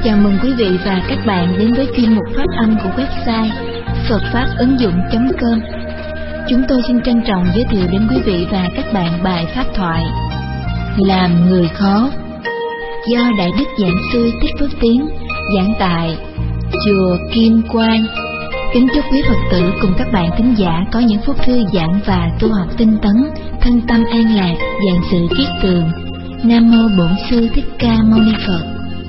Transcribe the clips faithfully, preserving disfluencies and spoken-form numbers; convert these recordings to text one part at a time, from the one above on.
Chào mừng quý vị và các bạn đến với chuyên mục phát âm của website phật pháp ứng dụng chấm com. Chúng tôi xin trân trọng giới thiệu đến quý vị và các bạn bài pháp thoại Làm người khó, do Đại Đức Giảng Sư Thích Phước Tiến giảng tại Chùa Kim Quang. Kính chúc quý Phật tử cùng các bạn thính giả có những phút thư giãn và tu học tinh tấn, thân tâm an lạc, vạn sự kiết tường. Nam mô Bổn Sư Thích Ca Mâu Ni Phật.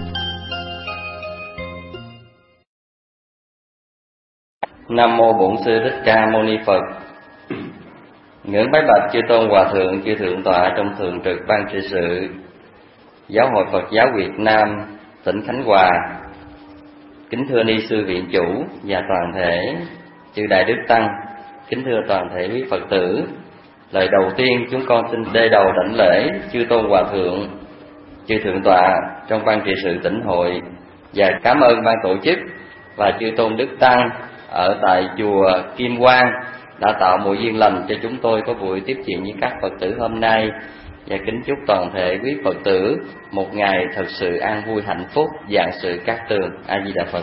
Nam mô Bổn Sư Thích Ca Mâu Ni Phật. Ngưỡng bái bạch chư tôn hòa thượng, chư thượng tọa trong thường trực ban trị sự Giáo hội Phật giáo Việt Nam tỉnh Khánh Hòa. Kính thưa ni sư viện chủ và toàn thể chư đại đức tăng, kính thưa toàn thể quý Phật tử. Lời đầu tiên chúng con xin đê đầu đảnh lễ chư tôn hòa thượng, chư thượng tọa trong ban trị sự tỉnh hội, và cảm ơn ban tổ chức và chư tôn đức tăng ở tại chùa Kim Quang đã tạo mối duyên lành cho chúng tôi có buổi tiếp chuyện với các Phật tử hôm nay. Và kính chúc toàn thể quý Phật tử một ngày thật sự an vui hạnh phúc, vạn sự cát tường. A Di Đà Phật.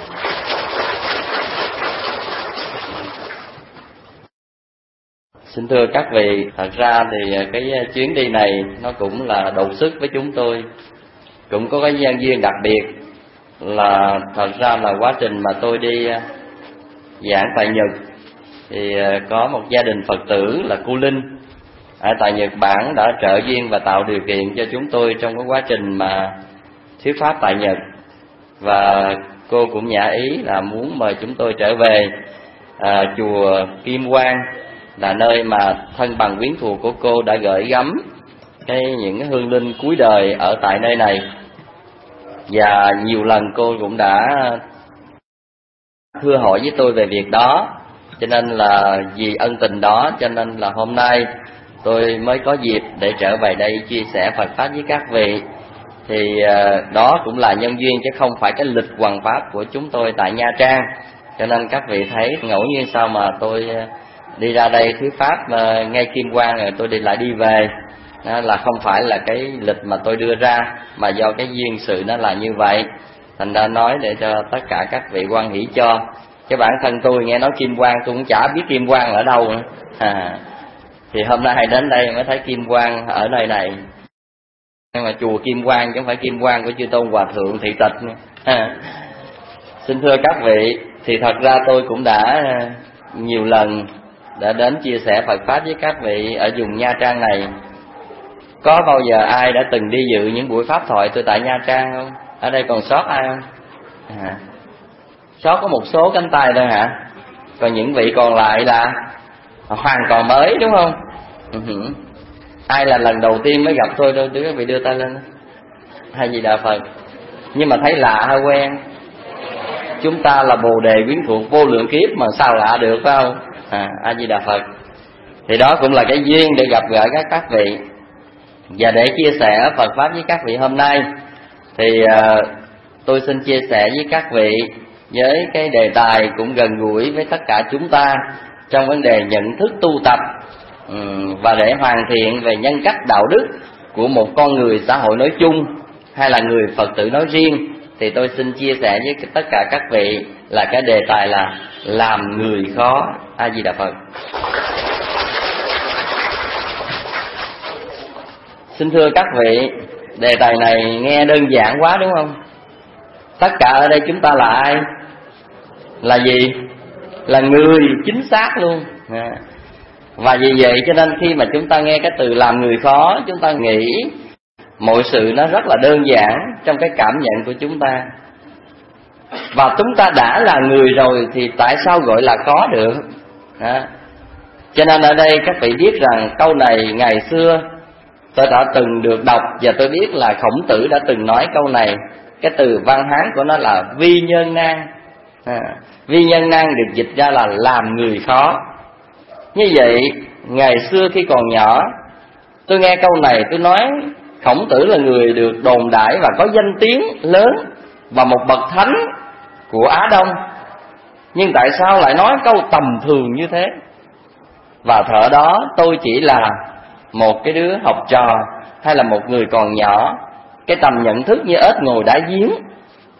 Xin thưa các vị, thật ra thì cái chuyến đi này nó cũng là đột sức với chúng tôi, cũng có cái nhân duyên đặc biệt là thật ra là quá trình mà tôi đi giảng tại Nhật thì có một gia đình Phật tử là cô Linh ở tại Nhật Bản đã trợ duyên và tạo điều kiện cho chúng tôi trong cái quá trình mà thuyết pháp tại Nhật, và cô cũng nhã ý là muốn mời chúng tôi trở về à, chùa Kim Quang, là nơi mà thân bằng quyến thuộc của cô đã gửi gắm cái những cái hương linh cuối đời ở tại nơi này. Và nhiều lần cô cũng đã thưa hỏi với tôi về việc đó, cho nên là vì ân tình đó cho nên là hôm nay tôi mới có dịp để trở về đây chia sẻ Phật pháp với các vị. Thì uh, đó cũng là nhân duyên chứ không phải cái lịch hoằng pháp của chúng tôi tại Nha Trang. Cho nên các vị thấy ngẫu nhiên sao mà tôi uh, đi ra đây thuyết pháp uh, ngay Kim Quang rồi tôi đi lại đi về, đó là không phải là cái lịch mà tôi đưa ra, mà do cái duyên sự nó là như vậy. Thành ra nói để cho tất cả các vị hoan hỷ cho. Chứ bản thân tôi nghe nói Kim Quang tôi cũng chả biết Kim Quang ở đâu nữa. À, thì hôm nay đến đây mới thấy Kim Quang ở nơi này. Nhưng mà chùa Kim Quang chứ không phải Kim Quang của chư tôn hòa thượng thị tịch nữa. À, xin thưa các vị, thì thật ra tôi cũng đã nhiều lần đã đến chia sẻ Phật pháp với các vị ở vùng Nha Trang này. Có bao giờ ai đã từng đi dự những buổi pháp thoại tôi tại Nha Trang không? Ở đây còn sót ai không? À, sót có một số cánh tay thôi hả? Còn những vị còn lại là hoàn toàn mới đúng không? Uh-huh. Ai là lần đầu tiên mới gặp tôi đâu? Các vị đưa tay lên. Hay gì Đà Phật. Nhưng mà thấy lạ hay quen? Chúng ta là bồ đề quyến thuộc vô lượng kiếp mà sao lạ được phải không? À, A Di Đà Phật. Thì đó cũng là cái duyên để gặp gỡ các các vị. Và để chia sẻ Phật pháp với các vị hôm nay thì uh, tôi xin chia sẻ với các vị với cái đề tài cũng gần gũi với tất cả chúng ta trong vấn đề nhận thức tu tập, um, và để hoàn thiện về nhân cách đạo đức của một con người xã hội nói chung hay là người Phật tử nói riêng. Thì tôi xin chia sẻ với tất cả các vị là cái đề tài là làm người khó. A Di Đà Phật. Xin thưa các vị, đề tài này nghe đơn giản quá đúng không? Tất cả ở đây chúng ta là ai? Là gì? Là người chính xác luôn. À. Và vì vậy cho nên khi mà chúng ta nghe cái từ làm người khó, chúng ta nghĩ mọi sự nó rất là đơn giản trong cái cảm nhận của chúng ta. Và chúng ta đã là người rồi thì tại sao gọi là khó được? À. Cho nên ở đây các vị biết rằng câu này ngày xưa tôi đã từng được đọc, và tôi biết là Khổng Tử đã từng nói câu này. Cái từ văn Hán của nó là vi nhân nan. À, vi nhân nan được dịch ra là làm người khó. Như vậy ngày xưa khi còn nhỏ, tôi nghe câu này tôi nói Khổng Tử là người được đồn đãi và có danh tiếng lớn và một bậc thánh của Á Đông. Nhưng tại sao lại nói câu tầm thường như thế? Và thở đó tôi chỉ là một cái đứa học trò hay là một người còn nhỏ, cái tầm nhận thức như ếch ngồi đá giếng,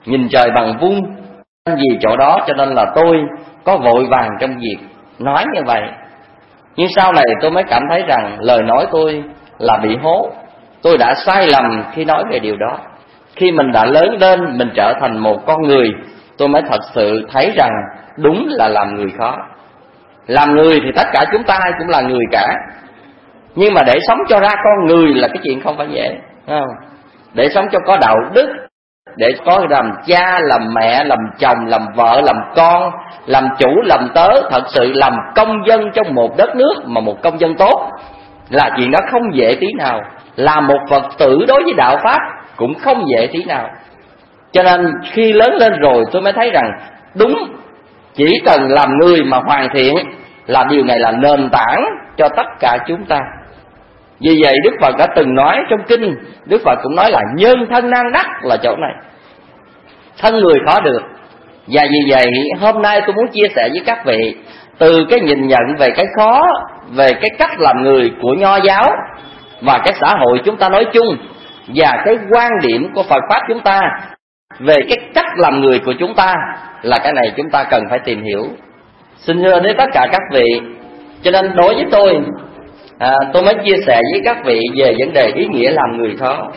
nhìn trời bằng vung. Vì chỗ đó cho nên là tôi có vội vàng trong việc nói như vậy. Nhưng sau này tôi mới cảm thấy rằng lời nói tôi là bị hố. Tôi đã sai lầm khi nói về điều đó. Khi mình đã lớn lên, mình trở thành một con người, tôi mới thật sự thấy rằng đúng là làm người khó. Làm người thì tất cả chúng ta cũng là người cả, nhưng mà để sống cho ra con người là cái chuyện không phải dễ, không? Để sống cho có đạo đức, để có làm cha, làm mẹ, làm chồng, làm vợ, làm con, làm chủ, làm tớ, thật sự làm công dân trong một đất nước mà một công dân tốt, là chuyện đó không dễ tí nào. Làm một Phật tử đối với đạo Pháp cũng không dễ tí nào. Cho nên khi lớn lên rồi tôi mới thấy rằng đúng, chỉ cần làm người mà hoàn thiện là điều này là nền tảng cho tất cả chúng ta. Vì vậy Đức Phật đã từng nói trong kinh, Đức Phật cũng nói là nhân thân nan đắc là chỗ này, thân người khó được. Và vì vậy hôm nay tôi muốn chia sẻ với các vị từ cái nhìn nhận về cái khó, về cái cách làm người của Nho giáo và cái xã hội chúng ta nói chung, và cái quan điểm của Phật Pháp chúng ta về cái cách làm người của chúng ta, là cái này chúng ta cần phải tìm hiểu. Xin thưa đến tất cả các vị, cho nên đối với tôi, à, tôi mới chia sẻ với các vị về vấn đề ý nghĩa làm người khó.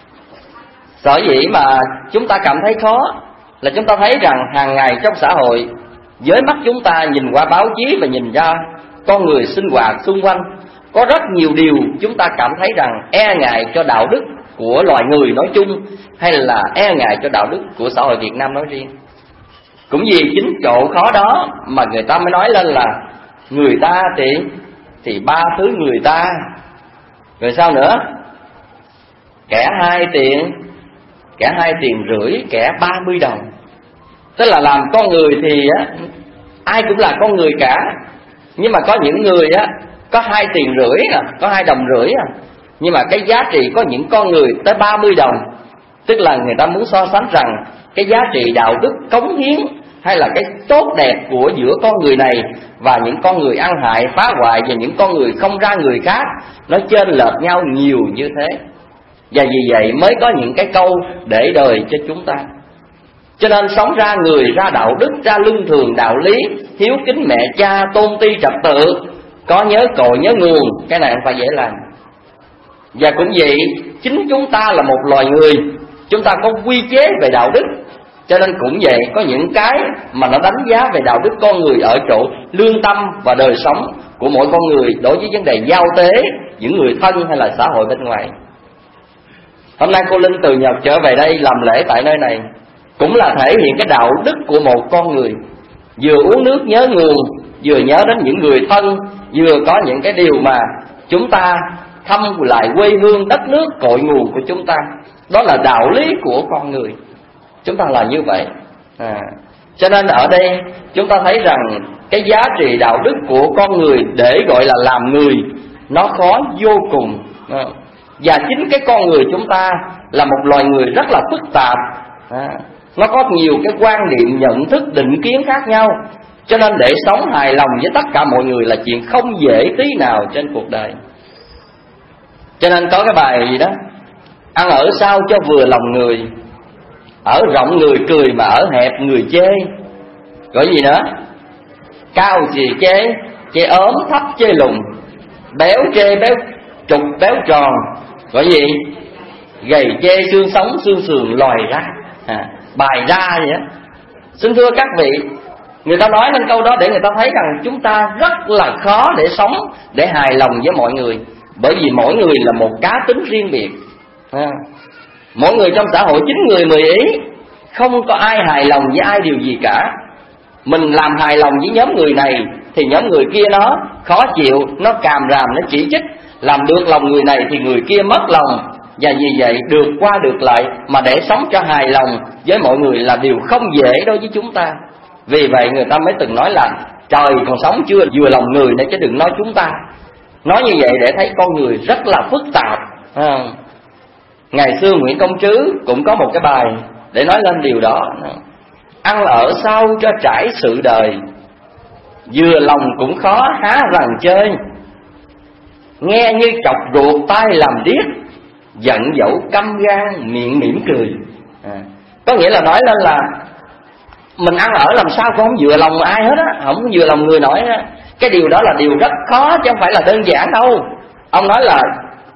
Sở dĩ mà chúng ta cảm thấy khó là chúng ta thấy rằng hàng ngày trong xã hội, với mắt chúng ta nhìn qua báo chí và nhìn ra con người sinh hoạt xung quanh, có rất nhiều điều chúng ta cảm thấy rằng e ngại cho đạo đức của loài người nói chung, hay là e ngại cho đạo đức của xã hội Việt Nam nói riêng. Cũng vì chính chỗ khó đó mà người ta mới nói lên là người ta thì thì ba thứ người ta. Rồi sao nữa? Kẻ hai tiền, kẻ hai tiền rưỡi, kẻ ba mươi đồng. Tức là làm con người thì á, ai cũng là con người cả, nhưng mà có những người á có hai tiền rưỡi à, có hai đồng rưỡi à, nhưng mà cái giá trị có những con người tới ba mươi đồng. Tức là người ta muốn so sánh rằng cái giá trị đạo đức cống hiến hay là cái tốt đẹp của giữa con người này và những con người ăn hại phá hoại và những con người không ra người khác, nó chênh lệch nhau nhiều như thế. Và vì vậy mới có những cái câu để đời cho chúng ta. Cho nên sống ra người, ra đạo đức, ra luân thường đạo lý, hiếu kính mẹ cha, tôn ti trật tự, có nhớ cội nhớ nguồn, cái này không phải dễ làm. Và cũng vậy, chính chúng ta là một loài người, chúng ta có quy chế về đạo đức. Cho nên cũng vậy, có những cái mà nó đánh giá về đạo đức con người ở chỗ lương tâm và đời sống của mỗi con người đối với vấn đề giao tế, những người thân hay là xã hội bên ngoài. Hôm nay cô Linh từ Nhật trở về đây làm lễ tại nơi này, cũng là thể hiện cái đạo đức của một con người. Vừa uống nước nhớ nguồn, vừa nhớ đến những người thân, vừa có những cái điều mà chúng ta thăm lại quê hương đất nước cội nguồn của chúng ta. Đó là đạo lý của con người. Chúng ta là như vậy à. Cho nên ở đây chúng ta thấy rằng cái giá trị đạo đức của con người để gọi là làm người nó khó vô cùng à. Và chính cái con người chúng ta là một loài người rất là phức tạp à. Nó có nhiều cái quan niệm, nhận thức, định kiến khác nhau. Cho nên để sống hài lòng với tất cả mọi người là chuyện không dễ tí nào trên cuộc đời. Cho nên có cái bài gì đó: ăn ở sao cho vừa lòng người, ở rộng người cười mà ở hẹp người chê. Gọi gì nữa? Cao thì chê, chê ốm, thấp chê lùn, béo chê béo trục béo tròn. Gọi gì? Gầy chê xương sống xương sườn lòi ra à, bài ra vậy đó. Xin thưa các vị, người ta nói lên câu đó để người ta thấy rằng chúng ta rất là khó để sống, để hài lòng với mọi người. Bởi vì mỗi người là một cá tính riêng biệt à. Mỗi người trong xã hội chín người mười ý, không có ai hài lòng với ai điều gì cả. Mình làm hài lòng với nhóm người này thì nhóm người kia nó khó chịu, nó càm ràm, nó chỉ trích. Làm được lòng người này thì người kia mất lòng. Và vì vậy được qua được lại, mà để sống cho hài lòng với mọi người là điều không dễ đối với chúng ta. Vì vậy người ta mới từng nói là trời còn sống chưa vừa lòng người nữa, chứ đừng nói chúng ta. Nói như vậy để thấy con người rất là phức tạp à. Ngày xưa Nguyễn Công Trứ cũng có một cái bài để nói lên điều đó: ăn ở sao cho trải sự đời, vừa lòng cũng khó há rằng chơi. Nghe như chọc ruột tai làm điếc, giận dẫu căm gan miệng mỉm cười à. Có nghĩa là nói lên là mình ăn ở làm sao cũng không vừa lòng ai hết á, không vừa lòng người nổi á. Cái điều đó là điều rất khó chứ không phải là đơn giản đâu. Ông nói là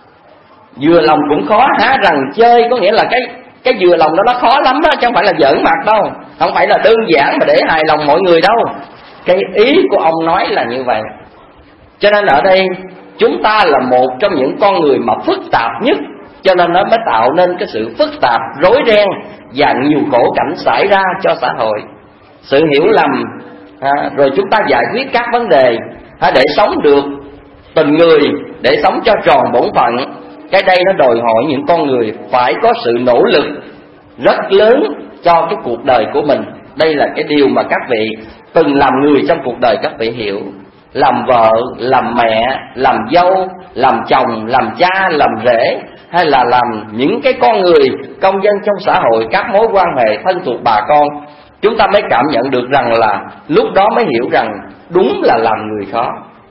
vừa lòng cũng khó, há rằng chơi, có nghĩa là cái cái vừa lòng đó nó khó lắm á, chứ không phải là giỡn mặt đâu, không phải là đơn giản mà để hài lòng mọi người đâu. Cái ý của ông nói là như vậy. Cho nên ở đây chúng ta là một trong những con người mà phức tạp nhất, cho nên nó mới tạo nên cái sự phức tạp, rối ren và nhiều khổ cảnh xảy ra cho xã hội. Sự hiểu lầm, à, rồi chúng ta giải quyết các vấn đề, à, để sống được tình người, để sống cho tròn bổn phận. Cái đây nó đòi hỏi những con người phải có sự nỗ lực rất lớn cho cái cuộc đời của mình. Đây là cái điều mà các vị từng làm người trong cuộc đời các vị hiểu. Làm vợ, làm mẹ, làm dâu, làm chồng, làm cha, làm rể, hay là làm những cái con người công dân trong xã hội, các mối quan hệ thân thuộc bà con, chúng ta mới cảm nhận được rằng là lúc đó mới hiểu rằng đúng là làm người khó.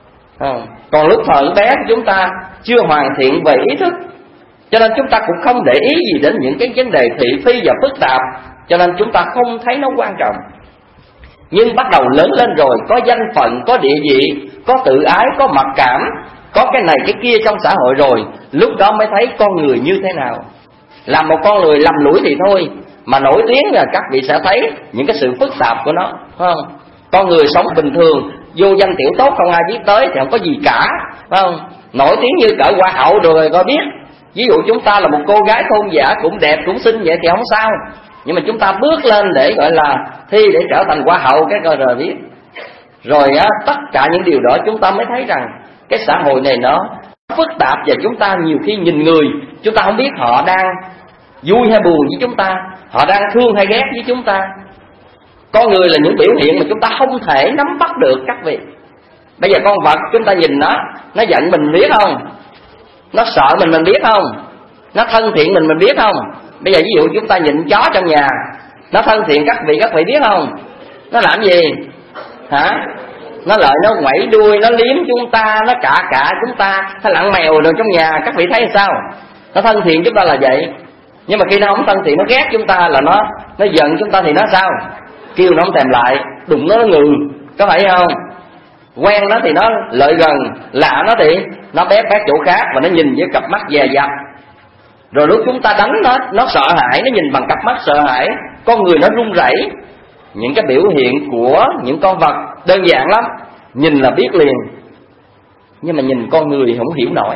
Còn lúc thời bé của chúng ta chưa hoàn thiện về ý thức, cho nên chúng ta cũng không để ý gì đến những cái vấn đề thị phi và phức tạp, cho nên chúng ta không thấy nó quan trọng. Nhưng bắt đầu lớn lên rồi, có danh phận, có địa vị, có tự ái, có mặc cảm, có cái này cái kia trong xã hội rồi, lúc đó mới thấy con người như thế nào. Làm một con người lầm lũi thì thôi, mà nổi tiếng là các vị sẽ thấy những cái sự phức tạp của nó, phải không? Con người sống bình thường, vô danh tiểu tốt không ai biết tới thì không có gì cả, phải không? Nổi tiếng như cỡ hoa hậu rồi có biết. Ví dụ chúng ta là một cô gái thôn giả, cũng đẹp cũng xinh vậy thì không sao, nhưng mà chúng ta bước lên để gọi là thi để trở thành hoa hậu cái coi rồi biết. Rồi á, tất cả những điều đó chúng ta mới thấy rằng cái xã hội này nó phức tạp, và chúng ta nhiều khi nhìn người, chúng ta không biết họ đang vui hay buồn với chúng ta, họ đang thương hay ghét với chúng ta. Con người là những biểu hiện mà chúng ta không thể nắm bắt được các vị. Bây giờ con vật chúng ta nhìn nó, nó giận mình biết không? Nó sợ mình mình biết không? Nó thân thiện mình mình biết không? Bây giờ ví dụ chúng ta nhìn chó trong nhà, nó thân thiện các vị các vị biết không? Nó làm gì? Hả? Nó lợi nó ngoẩy đuôi, nó liếm chúng ta, nó cạ cạ chúng ta, nó lặn mèo rồi trong nhà, các vị thấy sao? Nó thân thiện chúng ta là vậy. Nhưng mà khi nó không thân thiện, nó ghét chúng ta là nó nó giận chúng ta thì nó sao? Kêu nó không thèm lại, đụng nó nó ngừng, có phải không? Quen nó thì nó lợi gần, lạ nó thì nó bép bét chỗ khác và nó nhìn với cặp mắt dè dặt. Rồi lúc chúng ta đánh nó, nó sợ hãi, nó nhìn bằng cặp mắt sợ hãi, con người nó run rẩy. Những cái biểu hiện của những con vật đơn giản lắm, nhìn là biết liền. Nhưng mà nhìn con người không hiểu nổi.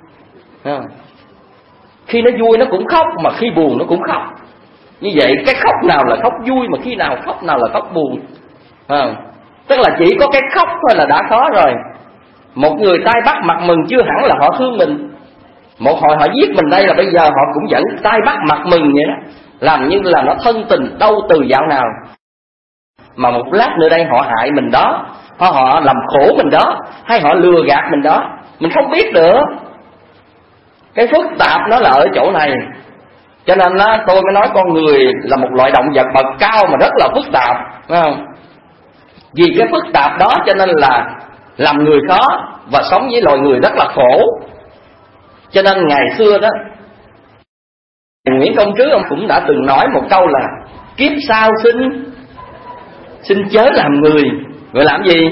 Khi nó vui nó cũng khóc, mà khi buồn nó cũng khóc. Như vậy cái khóc nào là khóc vui, mà khi nào khóc nào là khóc buồn. À, tức là chỉ có cái khóc thôi là đã khó rồi. Một người tay bắt mặt mừng chưa hẳn là họ thương mình. Một hồi họ giết mình đây là bây giờ họ cũng vẫn tay bắt mặt mừng vậy đó, làm như là nó thân tình đâu từ dạo nào. Mà một lát nữa đây họ hại mình đó, hoặc họ làm khổ mình đó, hay họ lừa gạt mình đó, mình không biết được. Cái phức tạp nó là ở chỗ này. Cho nên đó, tôi mới nói con người là một loại động vật bậc cao mà rất là phức tạp, phải không? Vì cái phức tạp đó cho nên là làm người khó, và sống với loài người rất là khổ. Cho nên ngày xưa đó, Nguyễn Công Trứ ông cũng đã từng nói một câu là kiếp sau sinh, xin chớ làm người. Rồi làm gì?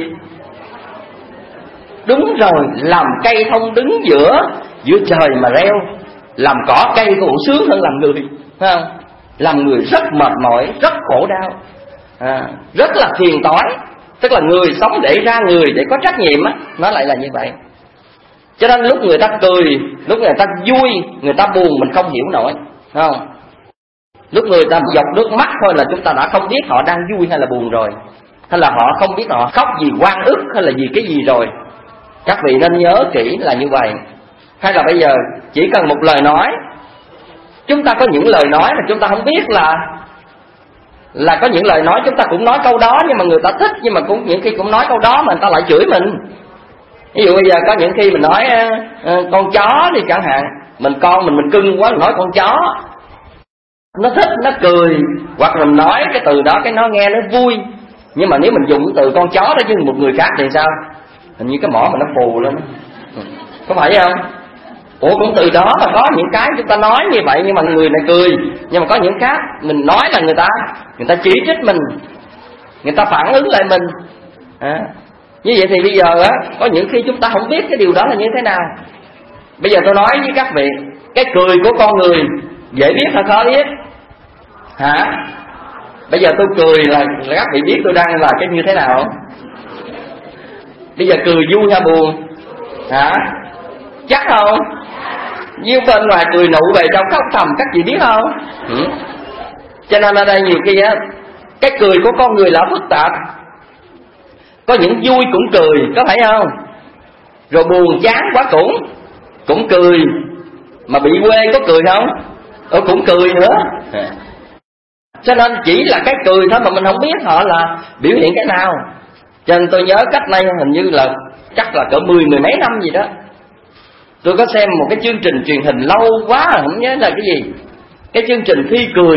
Đúng rồi, làm cây thông đứng giữa giữa trời mà reo. Làm cỏ cây cũng sướng hơn làm người, phải không? Làm người rất mệt mỏi, rất khổ đau, à, rất là phiền toái. Tức là người sống để ra người, để có trách nhiệm á, nó lại là như vậy. Cho nên lúc người ta cười, lúc người ta vui, người ta buồn mình không hiểu nổi, phải không? Lúc người ta dọc nước mắt thôi là chúng ta đã không biết họ đang vui hay là buồn rồi, hay là họ không biết họ khóc vì oan ức hay là vì cái gì rồi. Các vị nên nhớ kỹ là như vậy. Hay là bây giờ chỉ cần một lời nói, chúng ta có những lời nói mà chúng ta không biết là là có những lời nói chúng ta cũng nói câu đó, nhưng mà người ta thích, nhưng mà cũng những khi cũng nói câu đó mà người ta lại chửi mình. Ví dụ bây giờ có những khi mình nói uh, con chó đi chẳng hạn, mình con mình mình cưng quá mình nói con chó, nó thích, nó cười, hoặc là mình nói cái từ đó cái nó nghe nó vui. Nhưng mà nếu mình dùng cái từ con chó đó với một người khác thì sao? Hình như cái mỏ mà nó phù lên, có phải không? Ủa cũng từ đó mà có những cái chúng ta nói như vậy nhưng mà người này cười. Nhưng mà có những khác mình nói là người ta Người ta chỉ trích mình, người ta phản ứng lại mình à. Như vậy thì bây giờ á, có những khi chúng ta không biết cái điều đó là như thế nào. Bây giờ tôi nói với các vị, cái cười của con người dễ biết hay khó biết? Hả? Bây giờ tôi cười là, là các vị biết tôi đang là cái như thế nào không? Bây giờ cười vui hay buồn? Hả? Chắc không? Như bên ngoài cười nụ về trong khóc thầm, các vị biết không? Ừ. Cho nên ở đây nhiều khi á, cái cười của con người là phức tạp. Có những vui cũng cười, có phải không? Rồi buồn chán quá cũng Cũng cười. Mà bị quê có cười không? Ờ cũng cười nữa. Cho nên chỉ là cái cười thôi mà mình không biết họ là biểu hiện cái nào. Cho nên tôi nhớ cách đây hình như là chắc là cỡ mười mười mấy năm gì đó, tôi có xem một cái chương trình truyền hình lâu quá rồi không nhớ là cái gì. Cái chương trình Thi Cười.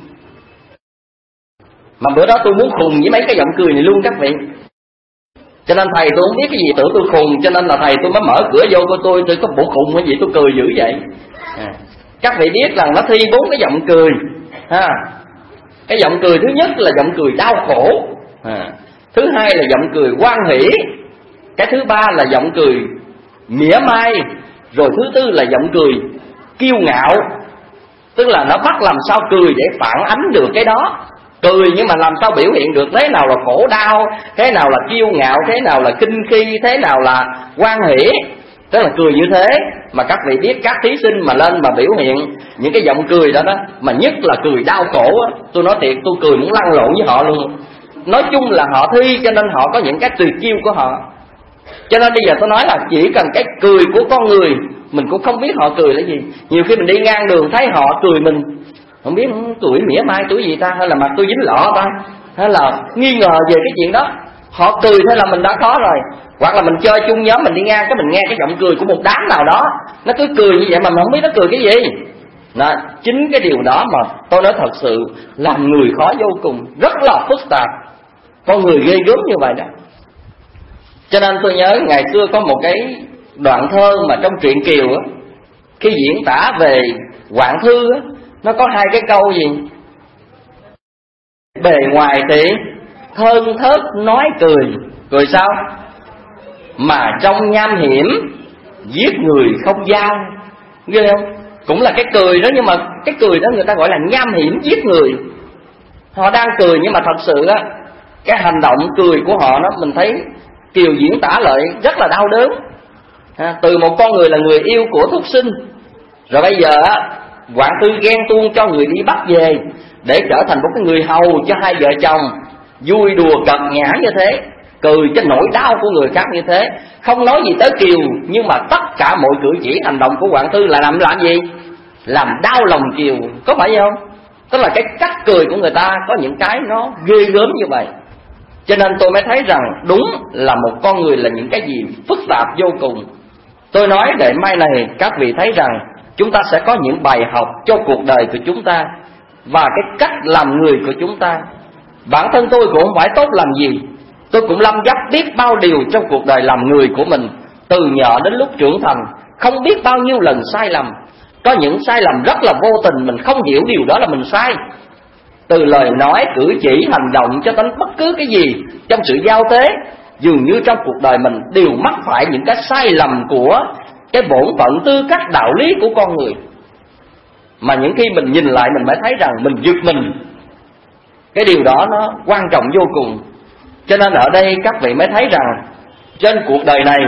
Mà bữa đó tôi muốn khùng với mấy cái giọng cười này luôn các vị. Cho nên thầy tôi không biết cái gì, tưởng tôi khùng, cho nên là thầy tôi mới mở cửa vô của tôi, tôi có bộ khùng hay gì tôi cười dữ vậy à. Các vị biết rằng nó thi bốn cái giọng cười ha. Cái giọng cười thứ nhất là giọng cười đau khổ à. Thứ hai là giọng cười hoan hỷ. Cái thứ ba là giọng cười mỉa mai. Rồi thứ tư là giọng cười kiêu ngạo. Tức là nó bắt làm sao cười để phản ánh được cái đó. Cười nhưng mà làm sao biểu hiện được thế nào là khổ đau, thế nào là kiêu ngạo, thế nào là kinh khi, thế nào là hoan hỷ. Tức là cười như thế. Mà các vị biết các thí sinh mà lên mà biểu hiện những cái giọng cười đó đó, mà nhất là cười đau khổ á, tôi nói thiệt tôi cười muốn lăn lộn với họ luôn. Nói chung là họ thi cho nên họ có những cái tuyệt chiêu của họ. Cho nên bây giờ tôi nói là chỉ cần cái cười của con người mình cũng không biết họ cười là gì. Nhiều khi mình đi ngang đường thấy họ cười mình không biết tuổi mỉa mai tuổi gì ta, hay là mặt tôi dính lọ ta, hay là nghi ngờ về cái chuyện đó. Họ cười thế là mình đã khó rồi. Hoặc là mình chơi chung nhóm, mình đi ngang cái mình nghe cái giọng cười của một đám nào đó, nó cứ cười như vậy mà mình không biết nó cười cái gì. Đó, chính cái điều đó mà tôi nói thật sự làm người khó vô cùng, rất là phức tạp. Con người ghê gớm như vậy đó. Cho nên tôi nhớ ngày xưa có một cái đoạn thơ mà trong truyện Kiều á, khi diễn tả về Hoạn Thư á, nó có hai cái câu gì? Bề ngoài thì thơn thớt nói cười, cười sao? Mà trong nham hiểm giết người không dao. Ghê không? Cũng là cái cười đó, nhưng mà cái cười đó người ta gọi là nham hiểm giết người. Họ đang cười nhưng mà thật sự á, cái hành động cười của họ đó mình thấy Kiều diễn tả lại rất là đau đớn à, từ một con người là người yêu của Thúc Sinh, rồi bây giờ á Hoạn Thư ghen tuông cho người đi bắt về để trở thành một cái người hầu cho hai vợ chồng, vui đùa cợt nhã như thế, cười cho nỗi đau của người khác như thế, không nói gì tới Kiều, nhưng mà tất cả mọi cử chỉ hành động của Hoạn Thư là làm làm gì? Làm đau lòng Kiều, có phải không? Tức là cái cách cười của người ta có những cái nó ghê gớm như vậy. Cho nên tôi mới thấy rằng đúng là một con người là những cái gì phức tạp vô cùng. Tôi nói để mai này các vị thấy rằng chúng ta sẽ có những bài học cho cuộc đời của chúng ta và cái cách làm người của chúng ta. Bản thân tôi cũng không phải tốt làm gì, tôi cũng lâm dấp biết bao điều trong cuộc đời làm người của mình. Từ nhỏ đến lúc trưởng thành, không biết bao nhiêu lần sai lầm. Có những sai lầm rất là vô tình, mình không hiểu điều đó là mình sai. Từ lời nói, cử chỉ, hành động cho đến bất cứ cái gì trong sự giao tế, dường như trong cuộc đời mình đều mắc phải những cái sai lầm của cái bổn phận tư cách đạo lý của con người. Mà những khi mình nhìn lại mình mới thấy rằng mình giật mình. Cái điều đó nó quan trọng vô cùng. Cho nên ở đây các vị mới thấy rằng trên cuộc đời này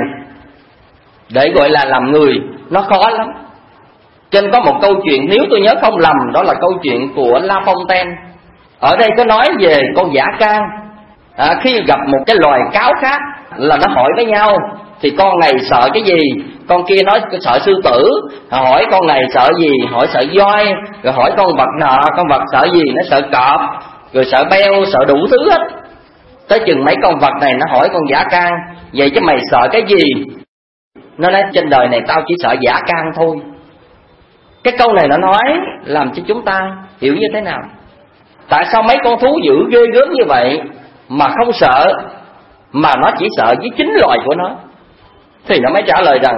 để gọi là làm người nó khó lắm. Trên có một câu chuyện, nếu tôi nhớ không lầm, đó là câu chuyện của La Fontaine. Ở đây có nói về con dã can à, khi gặp một cái loài cáo khác là nó hỏi với nhau thì con này sợ cái gì, con kia nói sợ sư tử, hỏi con này sợ gì, hỏi sợ voi, rồi hỏi con vật nọ, con vật sợ gì, nó sợ cọp, rồi sợ beo, sợ đủ thứ hết. Tới chừng mấy con vật này nó hỏi con dã can, vậy chứ mày sợ cái gì? Nó nói trên đời này tao chỉ sợ dã can thôi. Cái câu này nó nói làm cho chúng ta hiểu như thế nào? Tại sao mấy con thú dữ ghê gớm như vậy mà không sợ, mà nó chỉ sợ với chính loài của nó? Thì nó mới trả lời rằng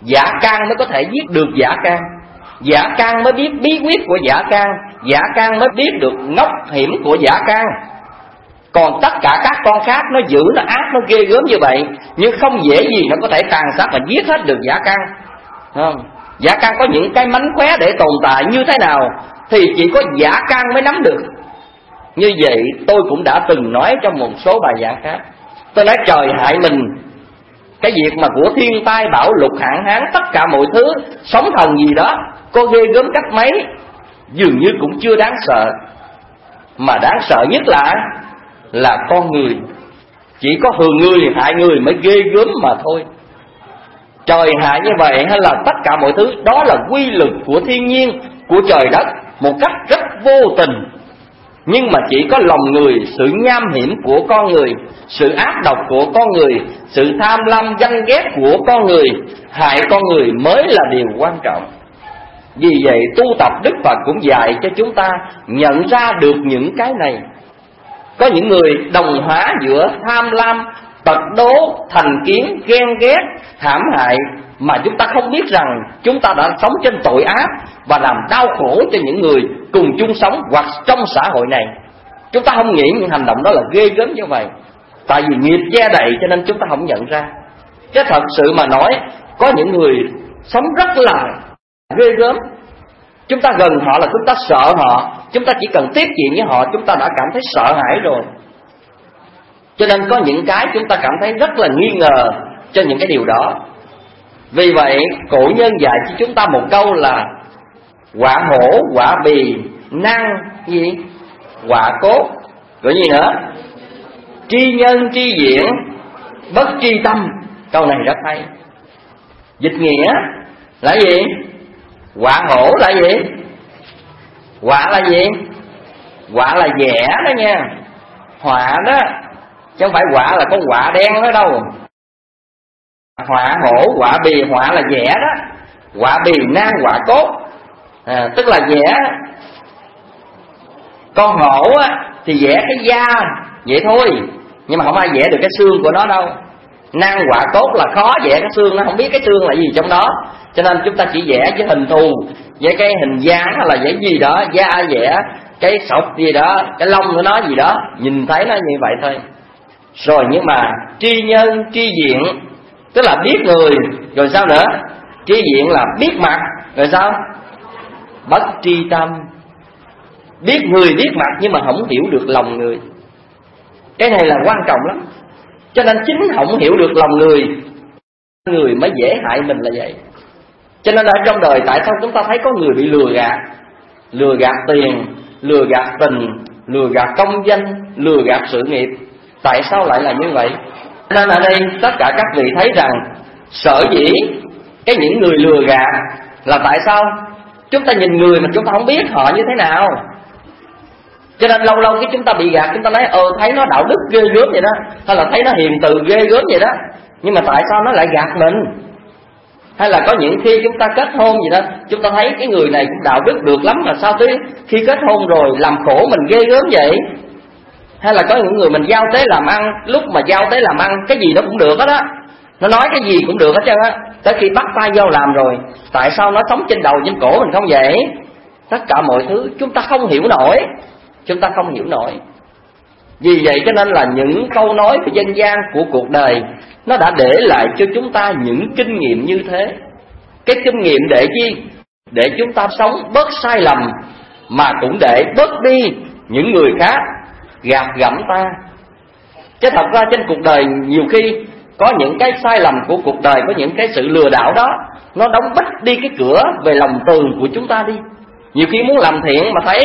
Giả can mới có thể giết được giả can. Giả can mới biết bí quyết của giả can. Giả can mới biết được ngóc hiểm của giả can. Còn tất cả các con khác nó dữ, nó ác, nó ghê gớm như vậy, nhưng không dễ gì nó có thể tàn sát và giết hết được giả can. Không? Giả can có những cái mánh khóe để tồn tại như thế nào thì chỉ có giả can mới nắm được. Như vậy tôi cũng đã từng nói trong một số bài giảng khác. Tôi nói trời hại mình, cái việc mà của thiên tai bão lụt hạn hán, tất cả mọi thứ, sóng thần gì đó, có ghê gớm cách mấy, dường như cũng chưa đáng sợ. Mà đáng sợ nhất là Là con người. Chỉ có hường người hại người mới ghê gớm mà thôi. Trời hại như vậy hay là tất cả mọi thứ, đó là quy luật của thiên nhiên, của trời đất, một cách rất vô tình. Nhưng mà chỉ có lòng người, sự nham hiểm của con người, sự ác độc của con người, sự tham lam ganh ghét của con người, hại con người mới là điều quan trọng. Vì vậy tu tập Đức Phật cũng dạy cho chúng ta nhận ra được những cái này. Có những người đồng hóa giữa tham lam, tật đố, thành kiến, ghen ghét, hãm hại, mà chúng ta không biết rằng chúng ta đã sống trên tội ác và làm đau khổ cho những người cùng chung sống hoặc trong xã hội này. Chúng ta không nghĩ những hành động đó là ghê gớm như vậy, tại vì nghiệp che đậy cho nên chúng ta không nhận ra. Chứ thật sự mà nói, có những người sống rất là ghê gớm. Chúng ta gần họ là chúng ta sợ họ, chúng ta chỉ cần tiếp chuyện với họ chúng ta đã cảm thấy sợ hãi rồi. Cho nên có những cái chúng ta cảm thấy rất là nghi ngờ cho những cái điều đó. Vì vậy cổ nhân dạy cho chúng ta một câu là quả hổ, quả bì, năng gì? Quả cốt. Rồi gì nữa? Tri nhân tri diện, bất tri tâm. Câu này rất hay. Dịch nghĩa là gì? Quả hổ là gì? Quả là gì? Quả là vẽ đó nha. Họa đó, chứ không phải quả là con quạ đen đó đâu. Họa hổ, quả bì, họa là vẽ đó. Quả bì nan quả cốt, à, tức là vẽ con hổ á, thì vẽ cái da vậy thôi, nhưng mà không ai vẽ được cái xương của nó đâu. Nan quả cốt là khó vẽ cái xương, nó không biết cái xương là gì trong đó. Cho nên chúng ta chỉ vẽ cái hình thù, vẽ cái hình dáng hay là vẽ gì đó, da vẽ cái sọc gì đó, cái lông của nó gì đó, nhìn thấy nó như vậy thôi. Rồi nhưng mà tri nhân tri diện, tức là biết người, rồi sao nữa? Tri diện là biết mặt, rồi sao? Bất tri tâm. Biết người biết mặt nhưng mà không hiểu được lòng người. Cái này là quan trọng lắm. Cho nên chính không hiểu được lòng người, người mới dễ hại mình là vậy. Cho nên ở trong đời tại sao chúng ta thấy có người bị lừa gạt? Lừa gạt tiền, lừa gạt tình, lừa gạt công danh, lừa gạt sự nghiệp. Tại sao lại là như vậy? Nên ở đây tất cả các vị thấy rằng sở dĩ cái những người lừa gạt là tại sao? Chúng ta nhìn người mà chúng ta không biết họ như thế nào. Cho nên lâu lâu cái chúng ta bị gạt, chúng ta nói ờ thấy nó đạo đức ghê gớm vậy đó, hay là thấy nó hiền từ ghê gớm vậy đó. Nhưng mà tại sao nó lại gạt mình? Hay là có những khi chúng ta kết hôn gì đó, chúng ta thấy cái người này cũng đạo đức được lắm, mà sao tới khi kết hôn rồi làm khổ mình ghê gớm vậy? Hay là có những người mình giao tế làm ăn, lúc mà giao tế làm ăn cái gì nó cũng được hết á, nó nói cái gì cũng được hết trơn á, tới khi bắt tay vô làm rồi tại sao nó sống trên đầu trên cổ mình không vậy? Tất cả mọi thứ chúng ta không hiểu nổi, chúng ta không hiểu nổi. Vì vậy cho nên là những câu nói của dân gian của cuộc đời nó đã để lại cho chúng ta những kinh nghiệm như thế. Cái kinh nghiệm để chi? Để chúng ta sống bớt sai lầm, mà cũng để bớt đi những người khác gạt gẫm ta. Chứ thật ra trên cuộc đời nhiều khi có những cái sai lầm của cuộc đời, có những cái sự lừa đảo đó, nó đóng bít đi cái cửa về lòng tường của chúng ta đi. Nhiều khi muốn làm thiện mà thấy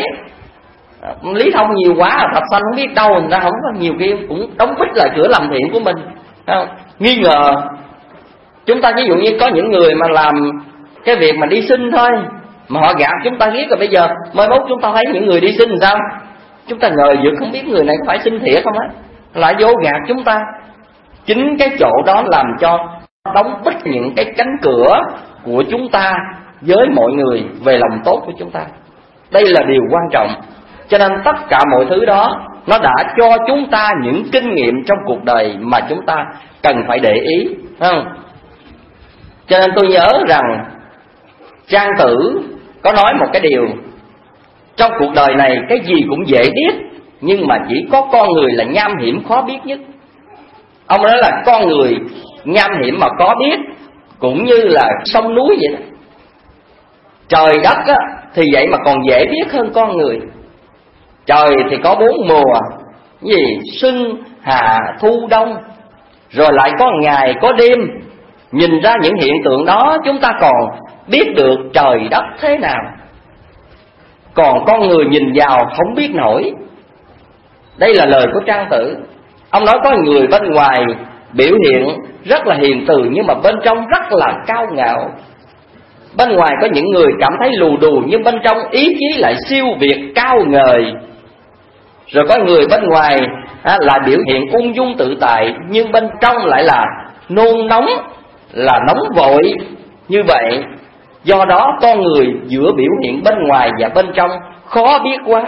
lý thông nhiều quá, thạch xanh không biết đâu, người ta không có, nhiều khi cũng đóng bít lại cửa làm thiện của mình, không? Nghi ngờ. Chúng ta ví dụ như có những người mà làm cái việc mà đi xin thôi mà họ gạt chúng ta biết, rồi bây giờ mai mốt chúng ta thấy những người đi xin làm sao? Chúng ta ngờ vực không biết người này có phải xin thiệt không á, lại vô gạt chúng ta. Chính cái chỗ đó làm cho đóng bít những cái cánh cửa của chúng ta với mọi người về lòng tốt của chúng ta. Đây là điều quan trọng. Cho nên tất cả mọi thứ đó nó đã cho chúng ta những kinh nghiệm trong cuộc đời mà chúng ta cần phải để ý, không? Cho nên tôi nhớ rằng Trang Tử có nói một cái điều: trong cuộc đời này cái gì cũng dễ biết, nhưng mà chỉ có con người là nham hiểm khó biết nhất. Ông nói là con người nham hiểm mà có biết, cũng như là sông núi vậy đó. Trời đất á, thì vậy mà còn dễ biết hơn con người. Trời thì có bốn mùa, gì xuân, hạ, thu, đông, rồi lại có ngày, có đêm. Nhìn ra những hiện tượng đó, chúng ta còn biết được trời đất thế nào. Còn con người nhìn vào không biết nổi. Đây là lời của Trang Tử. Ông nói có người bên ngoài biểu hiện rất là hiền từ, nhưng mà bên trong rất là cao ngạo. Bên ngoài có những người cảm thấy lù đù, nhưng bên trong ý chí lại siêu việt cao ngời. Rồi có người bên ngoài à, lại biểu hiện ung dung tự tại, nhưng bên trong lại là nôn nóng, là nóng vội. Như vậy, do đó con người giữa biểu hiện bên ngoài và bên trong khó biết quá.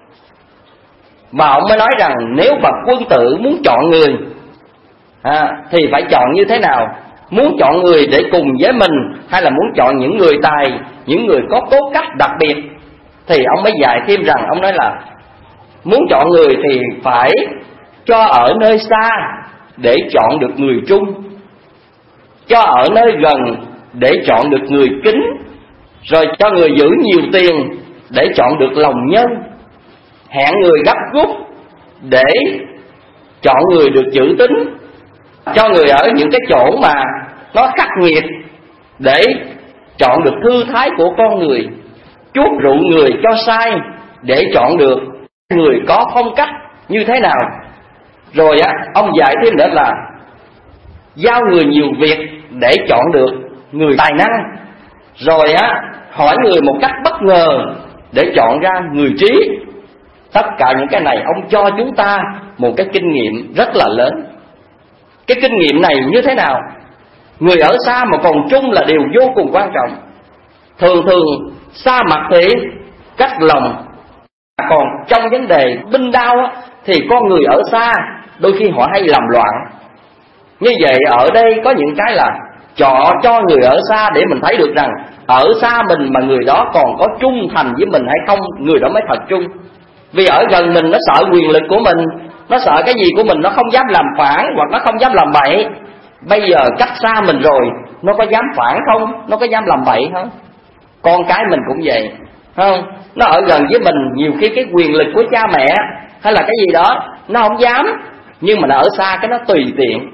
Mà ông mới nói rằng nếu bậc quân tử muốn chọn người à, thì phải chọn như thế nào? Muốn chọn người để cùng với mình, hay là muốn chọn những người tài, những người có cốt cách đặc biệt? Thì ông mới dạy thêm rằng, ông nói là muốn chọn người thì phải cho ở nơi xa để chọn được người trung, cho ở nơi gần để chọn được người kính, rồi cho người giữ nhiều tiền để chọn được lòng nhân, hẹn người gấp rút để chọn người được chữ tín, cho người ở những cái chỗ mà nó khắc nghiệt để chọn được thư thái của con người, chuốc rượu người cho sai để chọn được người có phong cách như thế nào. Rồi á, ông dạy thêm nữa là giao người nhiều việc để chọn được người tài năng. Rồi á, hỏi người một cách bất ngờ để chọn ra người trí. Tất cả những cái này ông cho chúng ta một cái kinh nghiệm rất là lớn. Cái kinh nghiệm này như thế nào? Người ở xa mà còn chung là điều vô cùng quan trọng. Thường thường xa mặt thì cách lòng, còn trong vấn đề binh đao á, thì con người ở xa đôi khi họ hay làm loạn. Như vậy ở đây có những cái là chọn cho người ở xa để mình thấy được rằng ở xa mình mà người đó còn có trung thành với mình hay không, người đó mới thật trung. Vì ở gần mình nó sợ quyền lực của mình, nó sợ cái gì của mình, nó không dám làm phản hoặc nó không dám làm bậy. Bây giờ cách xa mình rồi, nó có dám phản không? Nó có dám làm bậy không? Con cái mình cũng vậy, không? Nó ở gần với mình, nhiều khi cái quyền lực của cha mẹ hay là cái gì đó nó không dám, nhưng mà nó ở xa cái nó tùy tiện.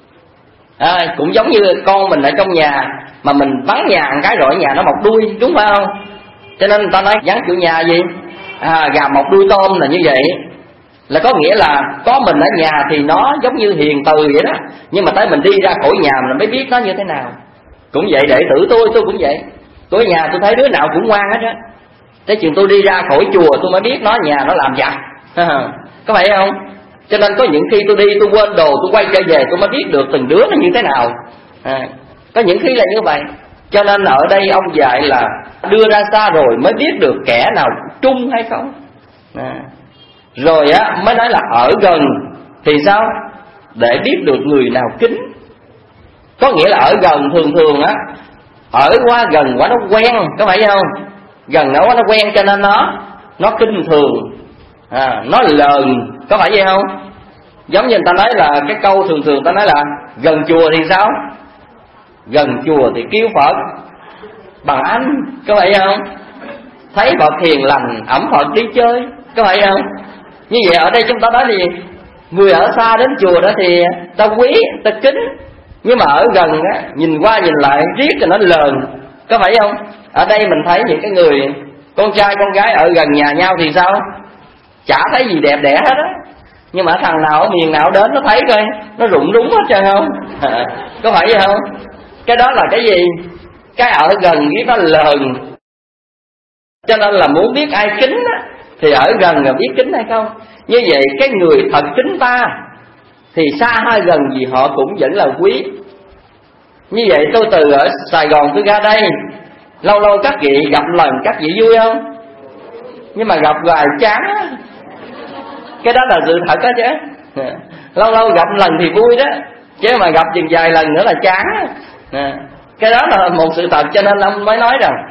À, cũng giống như con mình ở trong nhà mà mình vắng nhà một cái rồi nhà nó mọc đuôi, đúng phải không? Cho nên người ta nói vắng chủ nhà gì? À, gà mọc đuôi tôm là như vậy. Là có nghĩa là có mình ở nhà thì nó giống như hiền từ vậy đó, nhưng mà tới mình đi ra khỏi nhà mình mới biết nó như thế nào. Cũng vậy đệ tử tôi, tôi cũng vậy. Tôi ở nhà tôi thấy đứa nào cũng ngoan hết á, tới chuyện tôi đi ra khỏi chùa tôi mới biết nó nhà nó làm giặc. Có phải không? Cho nên có những khi tôi đi tôi quên đồ, tôi quay trở về tôi mới biết được từng đứa nó như thế nào. À, có những khi là như vậy. Cho nên ở đây ông dạy là đưa ra xa rồi mới biết được kẻ nào trung hay không. À, rồi á mới nói là ở gần thì sao? Để biết được người nào kính. Có nghĩa là ở gần thường thường á, ở quá gần quá nó quen, có phải không? Gần nó quá nó quen cho nên nó nó kinh thường, à, nó lờn, có phải vậy không? Giống như người ta nói là cái câu thường thường ta nói là gần chùa thì sao? Gần chùa thì kêu Phật bằng anh, có phải không? Thấy Phật hiền lành, ẩm Phật đi chơi, có phải không? Như vậy ở đây chúng ta nói gì? Người ở xa đến chùa đó thì ta quý, ta kính, nhưng mà ở gần á, nhìn qua nhìn lại riết rồi nó lờn, có phải không? Ở đây mình thấy những cái người con trai con gái ở gần nhà nhau thì sao? Chả thấy gì đẹp đẽ hết á, nhưng mà thằng nào ở miền nào đến nó thấy coi nó rụng rúng hết trơn không? À, có phải vậy không? Cái đó là cái gì? Cái ở gần biết nó lờn. Cho nên là muốn biết ai kính á, thì ở gần là biết kính hay không. Như vậy cái người thật kính ta thì xa hay gần gì họ cũng vẫn là quý. Như vậy tôi từ ở Sài Gòn tôi ra đây, lâu lâu các vị gặp lần các vị vui không? Nhưng mà gặp hoài chán á. Cái đó là sự thật đó chứ. Lâu lâu gặp lần thì vui đó, chứ mà gặp chừng vài lần nữa là chán. Cái đó là một sự thật, cho nên ông mới nói rằng